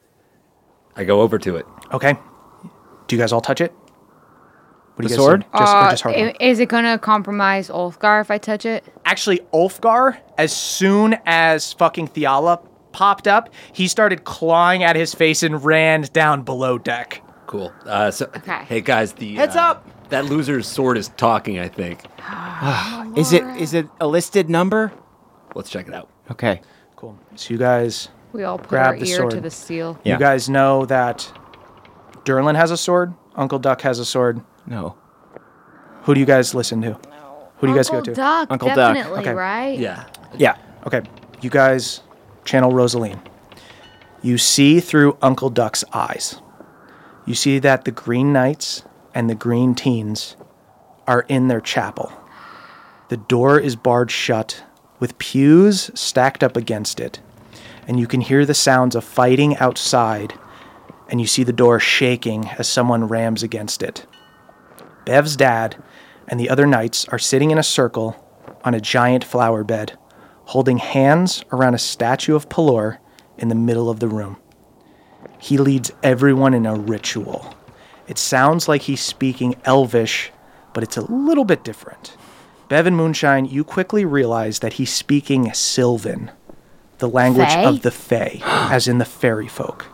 I go over to it. Okay. Do you guys all touch it? What do The you guys sword? do? Just hard one. Is it gonna compromise Ulfgar if I touch it? Actually, Ulfgar, as soon as fucking Thiala popped up, he started clawing at his face and ran down below deck. Cool. Okay. Hey guys, the Heads up! That loser's sword is talking. I think. Is it a listed number? Let's check it out. Okay. Cool. So you guys, We all put Grab our the ear sword. to the steel. Yeah. you guys know that Derlin has a sword. Uncle Duck has a sword. No. Who do you guys listen to? Who do you guys go Uncle to? Duck, Uncle Duck. definitely, Okay. right? Yeah. Yeah. Okay. You guys channel Rosaline. You see through Uncle Duck's eyes. You see that the Green Knights and the Green Teens are in their chapel. The door is barred shut with pews stacked up against it. And you can hear the sounds of fighting outside. And you see the door shaking as someone rams against it. Bev's dad and the other knights are sitting in a circle on a giant flower bed, holding hands around a statue of Pelor in the middle of the room. He leads everyone in a ritual. It sounds like he's speaking Elvish, but it's a little bit different. Bev and Moonshine, you quickly realize that he's speaking Sylvan, the language Fae? of the Fae, as in the fairy folk.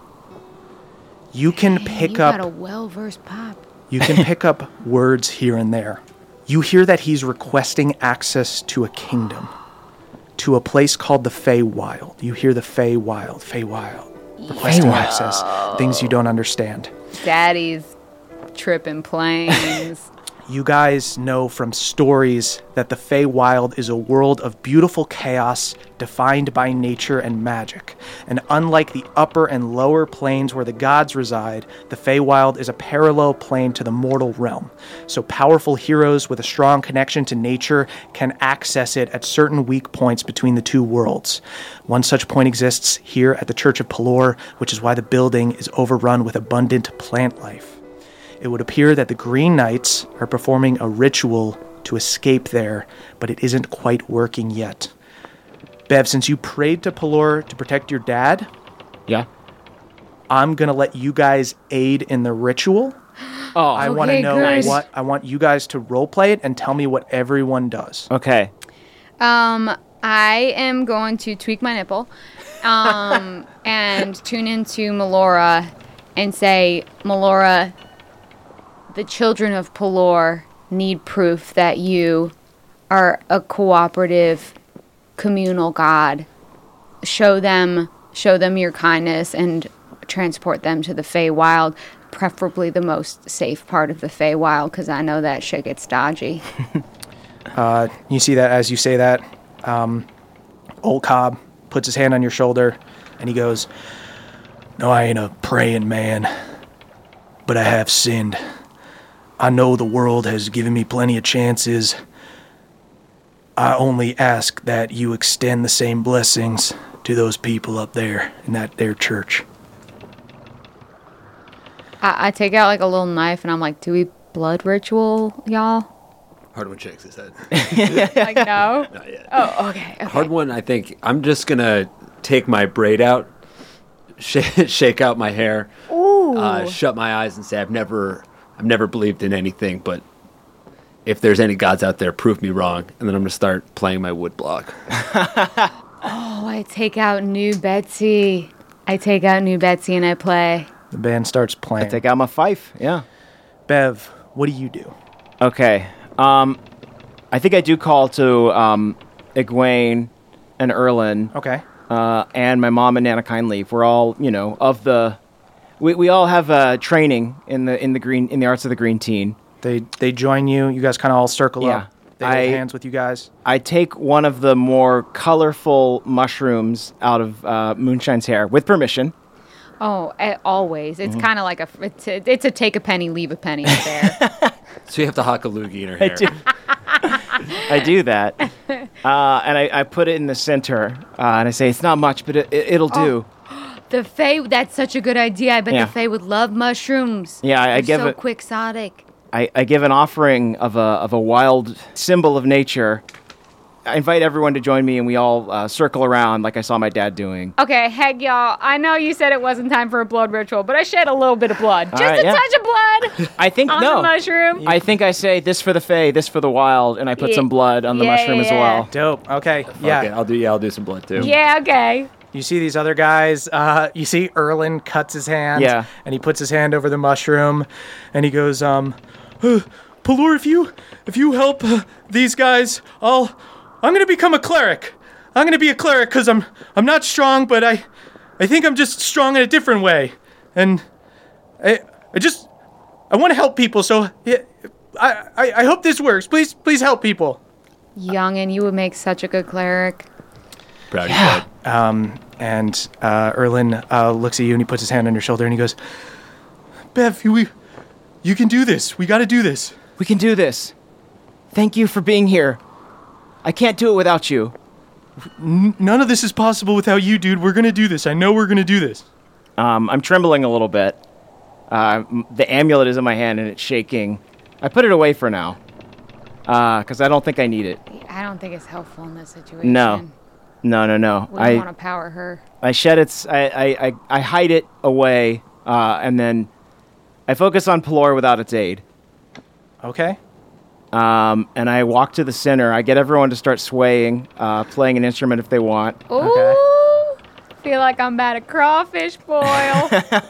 You can Man, pick you up got a well-versed pop. you can pick up words here and there. You hear that he's requesting access to a kingdom, to a place called the Feywild. You hear the Feywild, requesting access, things you don't understand. Daddy's tripping planes. You guys know from stories that the Feywild is a world of beautiful chaos defined by nature and magic. And unlike the upper and lower planes where the gods reside, the Feywild is a parallel plane to the mortal realm. So powerful heroes with a strong connection to nature can access it at certain weak points between the two worlds. One such point exists here at the Church of Pelor, which is why the building is overrun with abundant plant life. It would appear that the Green Knights are performing a ritual to escape there, but it isn't quite working yet. Bev, since you prayed to Pelor to protect your dad, Yeah. I'm going to let you guys aid in the ritual. Oh. I want to Okay, know good. I want you guys to roleplay it and tell me what everyone does. Okay. I am going to tweak my nipple and tune into Melora and say, Melora, the children of Pelor need proof that you are a cooperative, communal god. Show them your kindness and transport them to the Feywild, preferably the most safe part of the Feywild, because I know that shit gets dodgy. You see that as you say that, old Cobb puts his hand on your shoulder and he goes, "No, I ain't a praying man, but I have sinned. I know the world has given me plenty of chances. I only ask that you extend the same blessings to those people up there in that their church." I take out like a little knife and I'm like, do we blood ritual, y'all? Hardwood shakes his head. Like, no? Not yet. Oh, okay. Hard one, I think I'm just gonna take my braid out, shake out my hair, shut my eyes, and say I've never believed in anything, but if there's any gods out there, prove me wrong. And then I'm gonna start playing my wood block. Oh, I take out New Betsy. And I play. The band starts playing. Take out my fife. Yeah. Bev, what do you do? Okay. I think I do call to Egwene and Erlin. Okay. and my mom and Nana Kindleaf. We're all, of the. We all have training in the arts of the Green Teen. They join you. You guys kind of all circle Yeah. up. They hold hands with you guys. I take one of the more colorful mushrooms out of Moonshine's hair with permission. Oh, always. It's kind of like it's a take a penny, leave a penny there. So you have the hock a loogie in her hair. I do that. And I put it in the center. And I say, it's not much, but it'll do. The Fae, that's such a good idea. I bet Yeah. the Fae would love mushrooms. Yeah, I They're give so it- quixotic. I give an offering of a wild symbol of nature. I invite everyone to join me, and we all circle around like I saw my dad doing. Okay, heck, y'all. I know you said it wasn't time for a blood ritual, but I shed a little bit of blood. Just right, a yeah. touch of blood I think on no. the mushroom. I think I say this for the Fae, this for the wild, and I put Yeah. some blood on the Yeah, mushroom as yeah. well. Dope. Okay. Okay, Yeah. I'll do some blood too. Yeah, okay. You see these other guys. You see Erlen cuts his hand. Yeah. And he puts his hand over the mushroom, and he goes, Pelor, if you help these guys, I'm gonna become a cleric. I'm gonna be a cleric because I'm not strong, but I think I'm just strong in a different way, and I want to help people. So yeah, I hope this works. Please help people. Youngin, you would make such a good cleric. Proud of you, bud. And Erlen looks at you and he puts his hand on your shoulder and he goes, Bev, you can do this. We got to do this. We can do this. Thank you for being here. I can't do it without you. None of this is possible without you, dude. We're going to do this. I know we're going to do this. I'm trembling a little bit. The amulet is in my hand and it's shaking. I put it away for now. Because I don't think I need it. I don't think it's helpful in this situation. No. No. We don't want to power her. I shed its. I hide it away, and then I focus on Pelor without its aid. Okay. And I walk to the center. I get everyone to start swaying, playing an instrument if they want. Ooh, feel like I'm about to crawfish boil.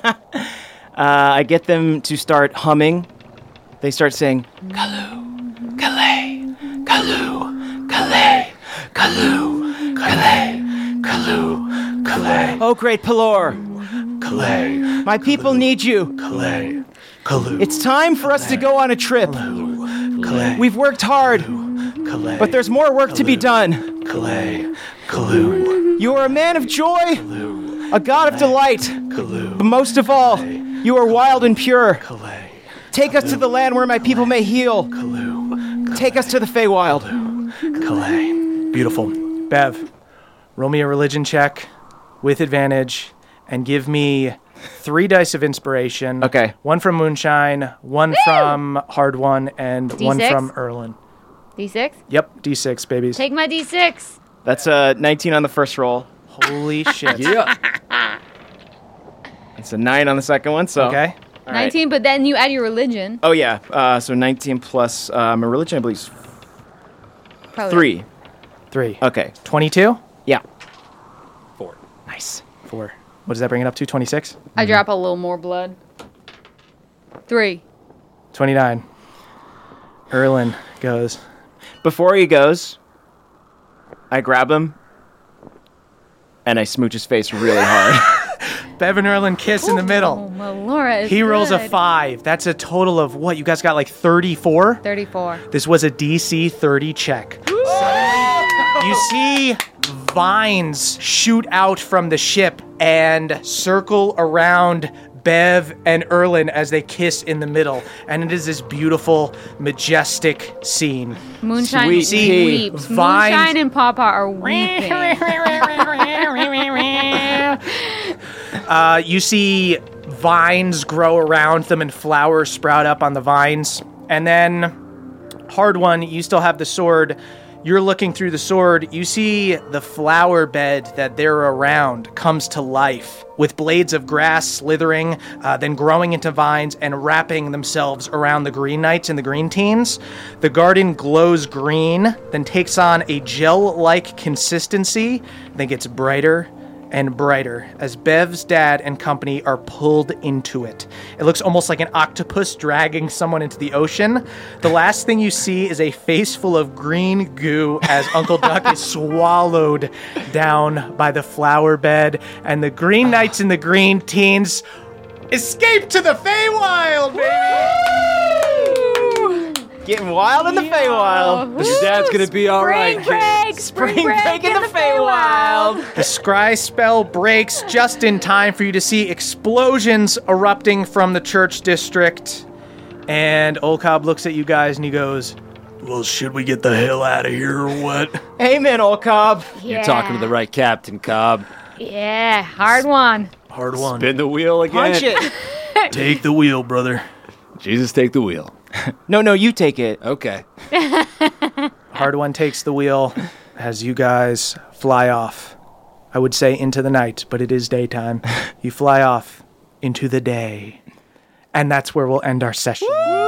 I get them to start humming. They start saying, Kalu, Kalay, Kalu, Kalay, Kalu, Kalay, Kalu, Kalay. Oh, great Pelor. Kalay. My people need you. Kalay. Kalu. It's time for us to go on a trip. Kalay. We've worked hard, Kalay. but there's more work to be done. Kalay. Kalu. You are a man of joy, a god of delight, Kalu. but most of all, you are wild and pure. Kalay. Take us to the land where my people may heal. Kalu. Take us to the Feywild. Kalay. Beautiful. Bev, roll me a religion check with advantage and give me 3 dice of inspiration. Okay. 1 from Moonshine, 1 from Hard One, and 1 D6? from Erlen. D6? Yep, D6, babies. Take my D6. That's a 19 on the first roll. Holy shit. Yeah. It's a 9 on the second one, so. Okay. All right. 19, but then you add your religion. Oh, yeah. So 19 plus my religion, I believe, is Probably. 3. 3. Okay. 22? Yeah. 4. Nice. 4. What does that bring it up to? 26? I drop a little more blood. 3. 29. Erlen goes, Before he goes, I grab him and I smooch his face really hard. Bev and Erlen kiss in the Oh, middle. Melora is He rolls a good. 5. That's a total of what? You guys got like 34? 34. This was a DC 30 check. Suddenly, you see vines shoot out from the ship and circle around Bev and Erlen as they kiss in the middle. And it is this beautiful, majestic scene. Moonshine Sweet tea. weeps. Vines- Moonshine and Papa are weeping. You see vines grow around them and flowers sprout up on the vines. And then, Hard One, you still have the sword. You're looking through the sword. You see the flower bed that they're around comes to life with blades of grass slithering, then growing into vines and wrapping themselves around the Green Knights and the Green Teens. The garden glows green, then takes on a gel-like consistency, then gets brighter and brighter as Bev's dad and company are pulled into it. It looks almost like an octopus dragging someone into the ocean. The last thing you see is a face full of green goo as Uncle Duck is swallowed down by the flower bed, and the Green Knights and the Green Teens escape to the Feywild, baby! Getting wild in the Feywild. Your dad's gonna be all right, kid. Spring break in the Feywild. The scry spell breaks just in time for you to see explosions erupting from the church district. And Old Cobb looks at you guys and he goes, well, should we get the hell out of here or what? Amen, Old Cobb. You're talking to the right captain, Cobb. Yeah, hard one. Hard one. Spin the wheel again. Punch it. Take the wheel, brother. Jesus, take the wheel. No, you take it. Okay. Hard one takes the wheel as you guys fly off. I would say into the night, but it is daytime. You fly off into the day. And that's where we'll end our session.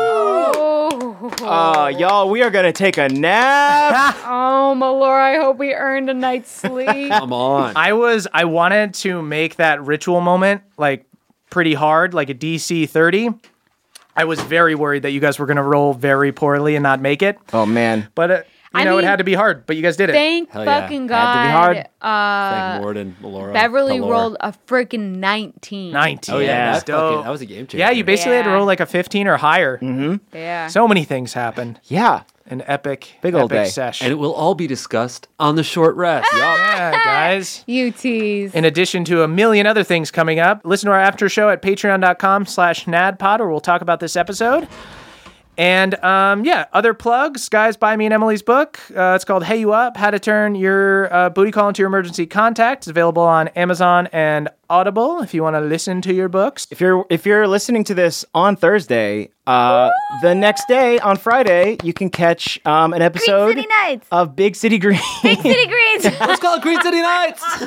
Y'all, we are going to take a nap. Oh, Malora, I hope we earned a night's sleep. Come on. I wanted to make that ritual moment like pretty hard, like a DC 30. I was very worried that you guys were going to roll very poorly and not make it. Oh, man. But, it had to be hard, but you guys did it. Thank Hell yeah. fucking Had to be God. hard. Thank Morden, Melora. Beverly Pelor. rolled a freaking 19. 19. Oh, yeah. That's dope. That was a game changer. Yeah, you basically had to Yeah. roll like a 15 or higher. Yeah. So many things happened. Yeah. An epic, Big old epic day. session. And it will all be discussed on the short rest. Yeah, guys. You tease. In addition to a million other things coming up, listen to our after show at patreon.com/nadpod, where we'll talk about this episode. And other plugs. Guys, buy me and Emily's book. It's called Hey You Up, How to Turn Your Booty Call into Your Emergency Contact. It's available on Amazon and Audible if you want to listen to your books. If you're listening to this on Thursday, the next day on Friday, you can catch an episode City Nights. of Big City Green. Big City Greens. Let's call it Green City Nights.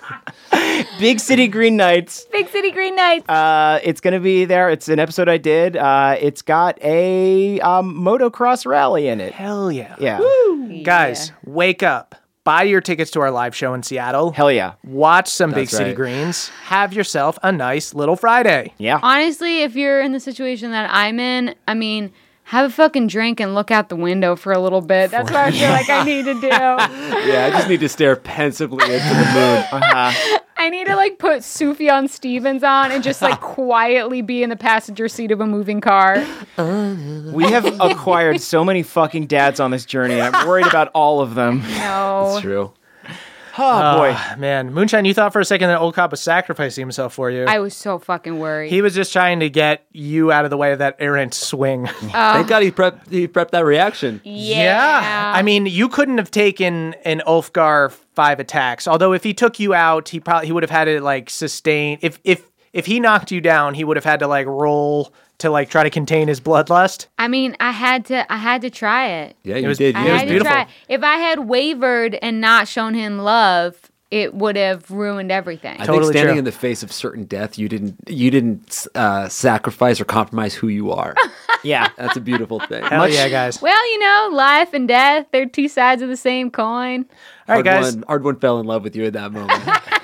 Big City Green Nights. Big City Green Nights. It's going to be there. It's an episode I did. It's got a motocross rally in it. Hell yeah. Yeah. Guys, wake up. Buy your tickets to our live show in Seattle. Hell yeah. Watch some Big That's City right. Greens. Have yourself a nice little Friday. Yeah. Honestly, if you're in the situation that I'm in, I mean, have a fucking drink and look out the window for a little bit. That's what I feel like I need to do. Yeah, I just need to stare pensively into the moon. I need to like put Sufjan Stevens on and just like quietly be in the passenger seat of a moving car. We have acquired so many fucking dads on this journey. I'm worried about all of them. No. It's true. Oh, boy. Man, Moonshine, you thought for a second that Old Cop was sacrificing himself for you. I was so fucking worried. He was just trying to get you out of the way of that errant swing. Thank God he prepped that reaction. yeah. I mean, you couldn't have taken an Ulfgar 5 attacks. Although if he took you out, he would have had to like sustain. If he knocked you down, he would have had to like roll to like try to contain his bloodlust. I mean, I had to try it. Yeah, you was- did. I It was had to beautiful. try it. If I had wavered and not shown him love, it would have ruined everything. I think Totally standing true. in the face of certain death, you didn't sacrifice or compromise who you are. Yeah. That's a beautiful thing. Hell yeah, guys. Well, you know, life and death, they're two sides of the same coin. All right, guys. Hard one fell in love with you at that moment.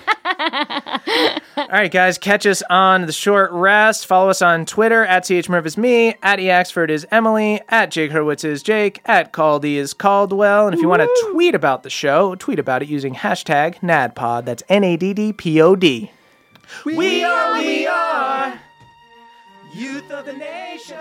All right, guys. Catch us on The Short Rest. Follow us on Twitter at CHMurph is me, at EAxford is Emily, at Jake Hurwitz is Jake, at Caldy is Caldwell. And if you want to tweet about the show, tweet about it using hashtag NADPOD. That's NADDPOD. We are youth of the nation.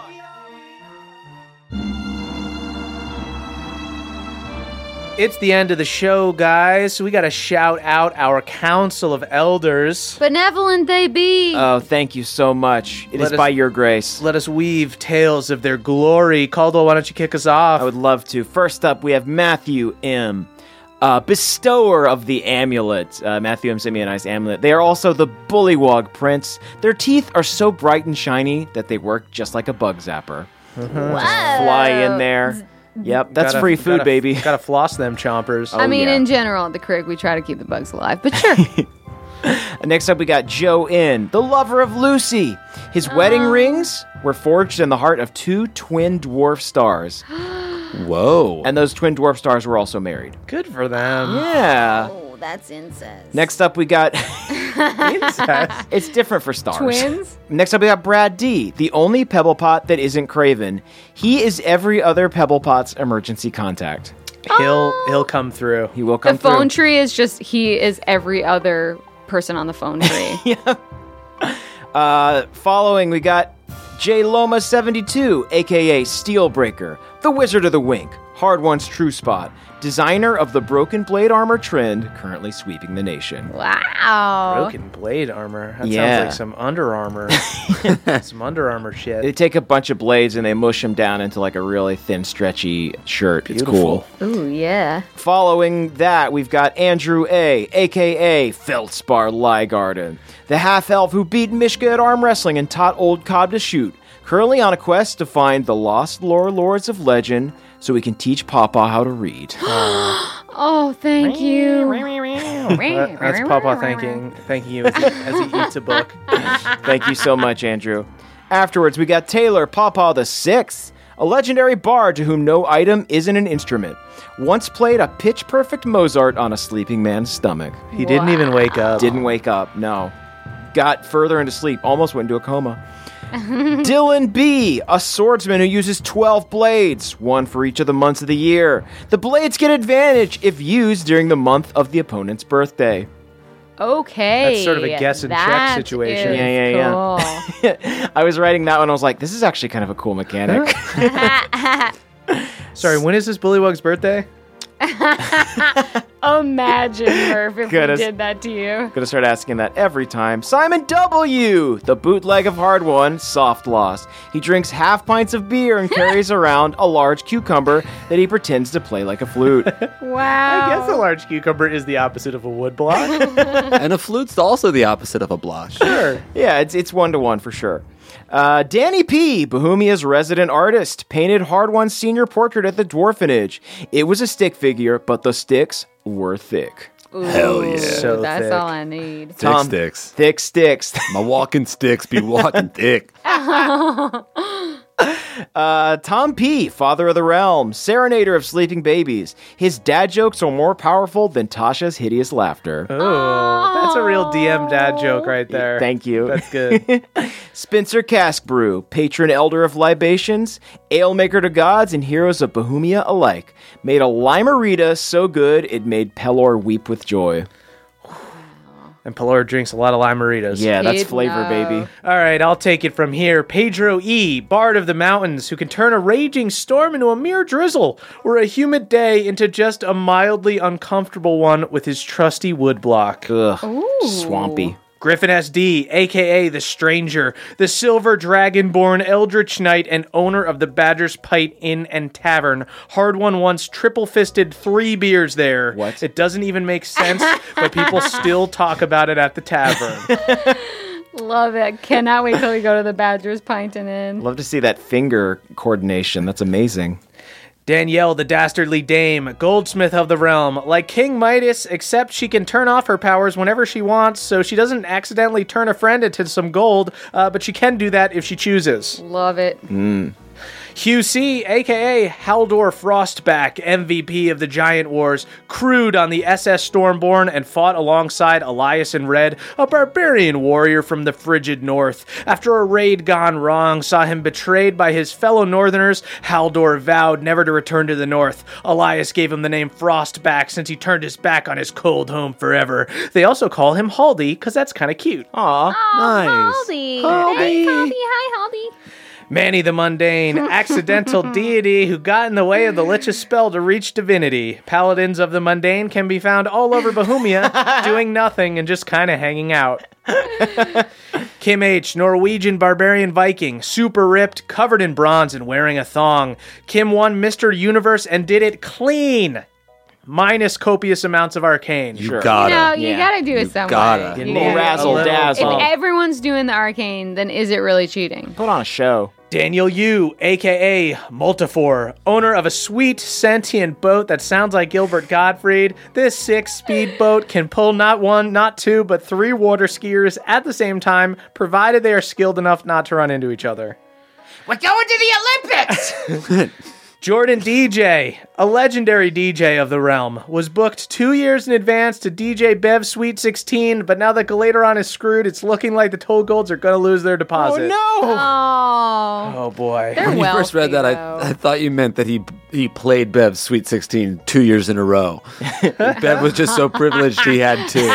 It's the end of the show, guys. So we got to shout out our Council of Elders. Benevolent they be. Oh, thank you so much. It Let is us- by your grace. Let us weave tales of their glory. Caldwell, why don't you kick us off? I would love to. First up, we have Matthew M., bestower of the amulet. Matthew M. sent me a nice amulet. They are also the Bullywog Prince. Their teeth are so bright and shiny that they work just like a bug zapper. Just fly in there. Yep, that's free food, baby. Gotta floss them chompers. I mean, yeah. in general, at the Crick, we try to keep the bugs alive, but sure. Next up, we got Joe N., the lover of Lucy. His wedding rings were forged in the heart of two twin dwarf stars. Whoa. And those twin dwarf stars were also married. Good for them. Yeah. that's incest. Next up, we got... Incest. It's different for stars. Twins? Next up, we got Brad D., the only Pebblepot that isn't Craven. He is every other Pebblepot's emergency contact. He'll come through. He will come The phone through. tree is just, he is every other person on the phone tree. Following, we got J Loma 72, a.k.a. Steelbreaker, the Wizard of the Wink, Hard One's true spot, designer of the broken blade armor trend, currently sweeping the nation. Wow. Broken blade armor. That Yeah. sounds like some Under Armour. Some Under Armour shit. They take a bunch of blades and they mush them down into like a really thin, stretchy shirt. It's cool. Ooh, yeah. Following that, we've got Andrew A., a.k.a. Feldspar Liegarden, the half-elf who beat Mishka at arm wrestling and taught Old Cobb to shoot, currently on a quest to find the lost lore lords of legend so we can teach Papa how to read. Oh, thank you. That's Papa thanking you as he eats a book. Thank you so much, Andrew. Afterwards, we got Taylor Papa the Sixth, a legendary bard to whom no item isn't an instrument. Once played a pitch-perfect Mozart on a sleeping man's stomach. He didn't even wake up. Didn't wake up, no. Got further into sleep, almost went into a coma. Dylan B., a swordsman who uses 12 blades, one for each of the months of the year. The blades get advantage if used during the month of the opponent's birthday. Okay. That's sort of a guess and check that situation. is Yeah. cool. I was writing that one, I was like, this is actually kind of a cool mechanic. Sorry, when is this Bullywug's birthday? Imagine, Murph, if Goodness. we did that to you. Gonna start asking that every time. Simon W., the bootleg of Hard One, soft loss. He drinks half pints of beer and carries around a large cucumber that he pretends to play like a flute. Wow. I guess a large cucumber is the opposite of a woodblock. And a flute's also the opposite of a blush. Sure. Yeah, it's 1-to-1 for sure. Danny P., Bohemia's resident artist, painted Hard One's senior portrait at the Dwarfenage. It was a stick figure, but the sticks were thick. Hell yeah. So That's thick. all I need. Thick Tom, sticks. Thick sticks. My walking sticks be walking thick. Tom P., Father of the Realm, serenader of sleeping babies. His dad jokes are more powerful than Tasha's hideous laughter. Oh, that's a real DM dad joke right there. Thank you. That's good. Spencer Cask Brew, patron elder of libations, ale maker to gods and heroes of Bohemia alike, made a limerita so good it made Pelor weep with joy. And Pelor drinks a lot of limeritas. Yeah, that's He'd flavor, know. baby. All right, I'll take it from here. Pedro E., Bard of the Mountains, who can turn a raging storm into a mere drizzle, or a humid day into just a mildly uncomfortable one with his trusty woodblock. Ugh, swampy. Griffin S.D., a.k.a. The Stranger, the Silver Dragon-born Eldritch Knight and owner of the Badger's Pite Inn and Tavern. Hard One once triple-fisted 3 beers there. What? It doesn't even make sense, but people still talk about it at the tavern. Love it. Cannot wait till we go to the Badgers Pint and Inn. Love to see that finger coordination. That's amazing. Danielle, the Dastardly Dame, Goldsmith of the Realm, like King Midas, except she can turn off her powers whenever she wants, so she doesn't accidentally turn a friend into some gold, but she can do that if she chooses. Love it. Hugh C., a.k.a. Haldor Frostback, MVP of the Giant Wars, crewed on the SS Stormborn and fought alongside Elias and Red, a barbarian warrior from the frigid north. After a raid gone wrong saw him betrayed by his fellow northerners, Haldor vowed never to return to the north. Elias gave him the name Frostback since he turned his back on his cold home forever. They also call him Haldy, because that's kind of cute. Aw, nice. Haldy. Haldy. Thanks, Haldy. Hi, Haldy. Manny the Mundane, accidental deity who got in the way of the Lich's spell to reach divinity. Paladins of the Mundane can be found all over Bohemia, doing nothing and just kind of hanging out. Kim H., Norwegian barbarian Viking, super ripped, covered in bronze and wearing a thong. Kim won Mr. Universe and did it clean, minus copious amounts of arcane. You gotta. You Yeah. gotta do it some gotta. way. You You need gotta- razzle a little- dazzle. If everyone's doing the arcane, then is it really cheating? Put on a show. Daniel Yu, a.k.a. Multifor, owner of a sweet sentient boat that sounds like Gilbert Gottfried. This 6-speed boat can pull not 1, not 2, but 3 water skiers at the same time, provided they are skilled enough not to run into each other. We're going to the Olympics! Jordan DJ, a legendary DJ of the realm, was booked 2 years in advance to DJ Bev's Sweet 16, but now that Galateron is screwed, it's looking like the Toad Golds are going to lose their deposit. Oh, Oh, boy. they're When you first read that, wealthy, I thought you meant that he played Bev's Sweet 16 2 years in a row. Bev was just so privileged he had to.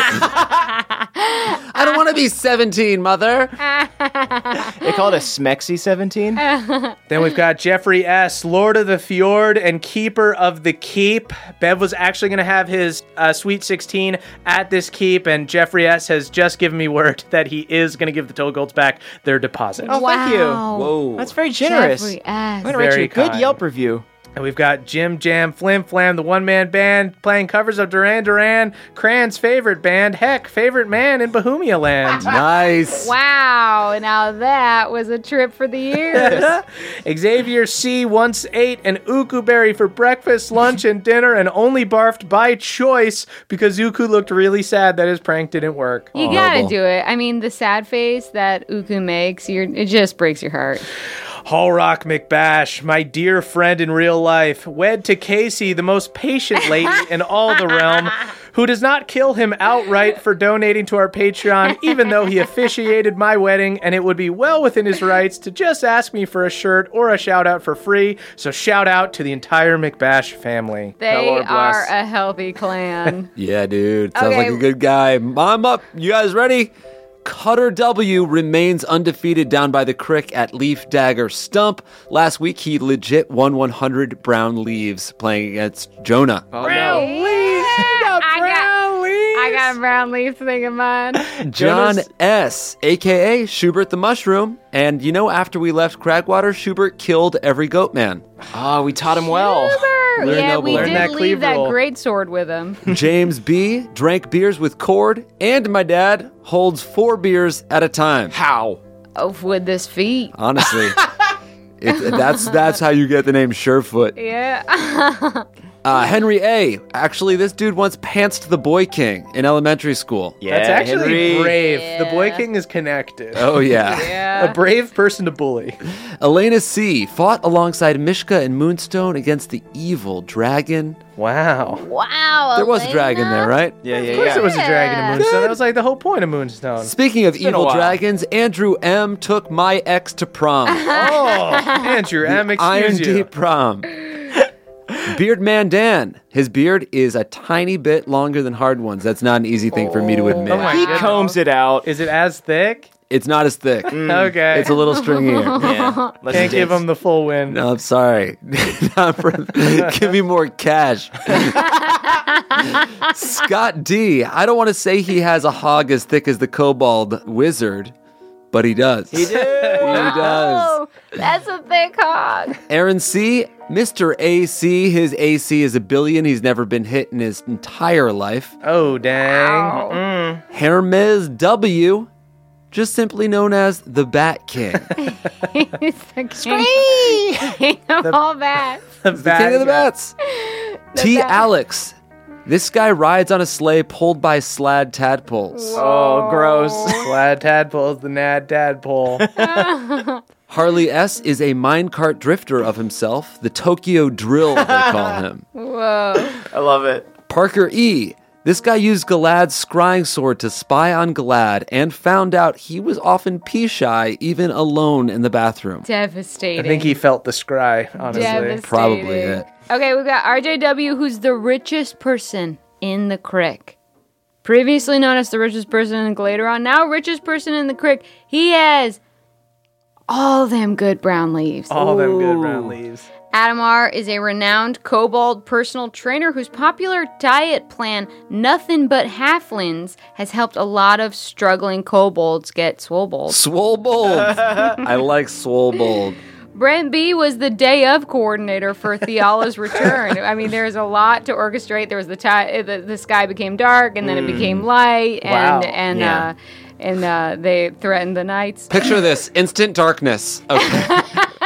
I don't want to be 17, mother. They call it a Smexy 17. Then we've got Jeffrey S., Lord of the Fjord and Keeper of the Keep. Bev was actually going to have his Sweet 16 at this keep, and Jeffrey S. has just given me word that he is going to give the Toad Golds back their deposit. Oh, thank you. Whoa. That's very generous. Jeffrey I'm S. going to write you Very a good kind. Yelp review. And we've got Jim Jam Flim Flam, the one-man band, playing covers of Duran Duran, Cran's favorite band, heck, favorite man in Bohemia Land. Nice. Wow, now that was a trip for the ears. Xavier C. once ate an uku berry for breakfast, lunch, and dinner, and only barfed by choice because Uku looked really sad that his prank didn't work. You gotta Horrible. do it. I mean, the sad face that Uku makes, it just breaks your heart. Hallrock McBash, my dear friend in real life, wed to Casey, the most patient lady in all the realm, who does not kill him outright for donating to our Patreon, even though he officiated my wedding, and it would be well within his rights to just ask me for a shirt or a shout out for free. So shout out to the entire McBash family. They Lord bless. are a healthy clan. Yeah, dude. Sounds Okay. like a good guy. I'm up. You guys ready? Cutter W remains undefeated down by the crick at Leaf Dagger Stump. Last week, he legit won 100 brown leaves playing against Jonah. Oh, no. I got a brown leaf thing in mine. John S., a.k.a. Schubert the Mushroom. And you know, after we left Cragwater, Schubert killed every goat man. Oh, we taught him well. Learn Yeah, noble. we Learn did that leave cleave that roll. great sword with him. James B. drank beers with Cord. And my dad holds 4 beers at a time. How? Oh, with this feet. Honestly. That's how you get the name Surefoot. Yeah. Henry A. Actually, this dude once pantsed the Boy King in elementary school. Yeah, That's actually Henry. brave. The Boy King is connected. Oh, yeah. Yeah. A brave person to bully. Elena C. fought alongside Mishka and Moonstone against the evil dragon. Wow. Wow. There was a dragon there, right? Yeah, Of course yeah. there was a dragon in Moonstone. That was like the whole point of Moonstone. Speaking of been a evil while. dragons, Andrew M. took my ex to prom. Oh, Andrew M. Iron Excuse you. Deep prom. Beard Man Dan. His beard is a tiny bit longer than hard ones. That's not an easy thing for me to admit. Oh my He goodness. combs it out. Is it as thick? It's not as thick. Okay. It's a little stringier. Yeah. Can't give him the full win. No, I'm sorry. Not for- give me more cash. Scott D. I don't want to say he has a hog as thick as the kobold wizard, but he does. He does. Oh, that's a thick hog. Aaron C. Mr. AC. His AC is 1 billion. He's never been hit in his entire life. Oh, dang. Hermes W. Just simply known as the Bat King. He's the king of all bats. The The king of the bats. T. bat. Alex. This guy rides on a sleigh pulled by slad tadpoles. Oh, gross. Glad tadpole's the nad tadpole. Harley S. is a minecart drifter of himself, the Tokyo Drill, they call him. Whoa. I love it. Parker E. This guy used Galad's scrying sword to spy on Galad and found out he was often pea-shy, even alone in the bathroom. Devastating. I think he felt the scry, honestly. Devastating. Probably it. Okay, we've got RJW, who's the richest person in the crick. Previously known as the richest person in Galateron, now richest person in the crick. He has all them good brown leaves. All them good round leaves. Adamar is a renowned kobold personal trainer whose popular diet plan, Nothing But Halflings, has helped a lot of struggling kobolds get swolled. Swollbold. I like Swollbold. Brent B was the day of coordinator for Theala's return. I mean, there's a lot to orchestrate. There was the sky became dark, and then it became light, Wow. and they threatened the knights. Picture this, instant darkness. Okay.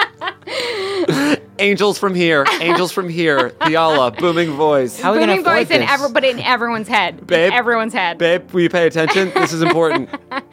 Angels from here, Theala, booming voice. How are we going Booming to avoid voice this? but in everyone's head. Babe. In everyone's head. Babe, will you pay attention? This is important.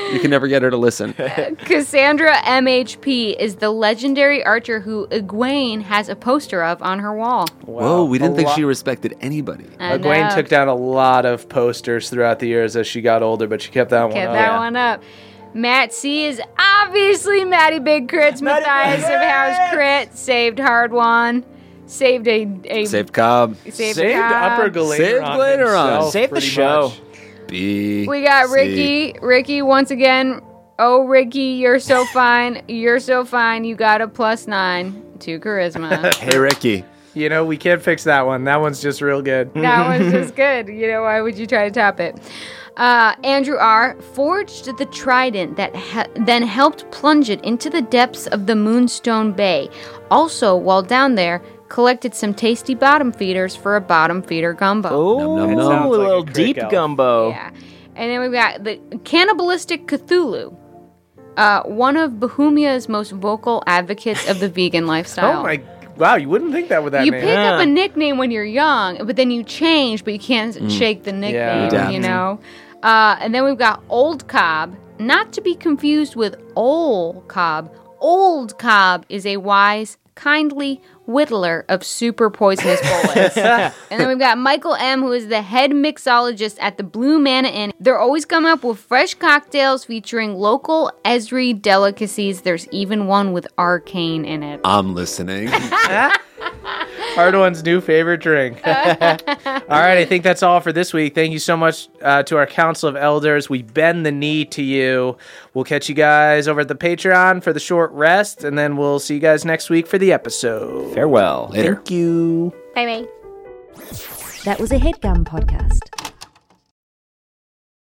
You can never get her to listen. Cassandra MHP is the legendary archer who Egwene has a poster of on her wall. Whoa, we didn't think she respected anybody. I Egwene know. took down a lot of posters throughout the years as she got older, but she kept that one Kept up. that one up. Matt C is obviously Matty Big Crits, Matthias of House Crit, saved Hardwan, saved a Saved Cobb. saved Saved Cobb. Upper Galateron. Saved Galateron. himself, Saved the pretty show. much. B. We got C. Ricky. Ricky once again. Oh, Ricky, you're so fine. You're so fine. You got a +9 to charisma. Hey, Ricky. You know, we can't fix that one. That one's just real good. That one's just good. You know, why would you try to top it? Andrew R. forged the trident that then helped plunge it into the depths of the Moonstone Bay. Also, while down there, collected some tasty bottom feeders for a bottom feeder gumbo. Oh, Nom, nom, nom. a Sounds like little a crick deep elf. gumbo. Yeah. And then we've got the Cannibalistic Cthulhu, one of Bohemia's most vocal advocates of the vegan lifestyle. Oh my, wow, you wouldn't think that with that You name. pick up a nickname when you're young, but then you change, but you can't shake the nickname, Adapt. you know? And then we've got Old Cobb, not to be confused with Old Cobb. Old Cobb is a wise, kindly whittler of super poisonous bullets. And then we've got Michael M., who is the head mixologist at the Blue Manna Inn. They're always coming up with fresh cocktails featuring local Esri delicacies. There's even one with arcane in it. I'm listening. Hardwan's new favorite drink. All right, I think that's all for this week. Thank you so much to our Council of Elders. We bend the knee to you. We'll catch you guys over at the Patreon for the short rest, and then we'll see you guys next week for the episode. Farewell. Later. Thank you. Bye-bye. That was a headgum podcast.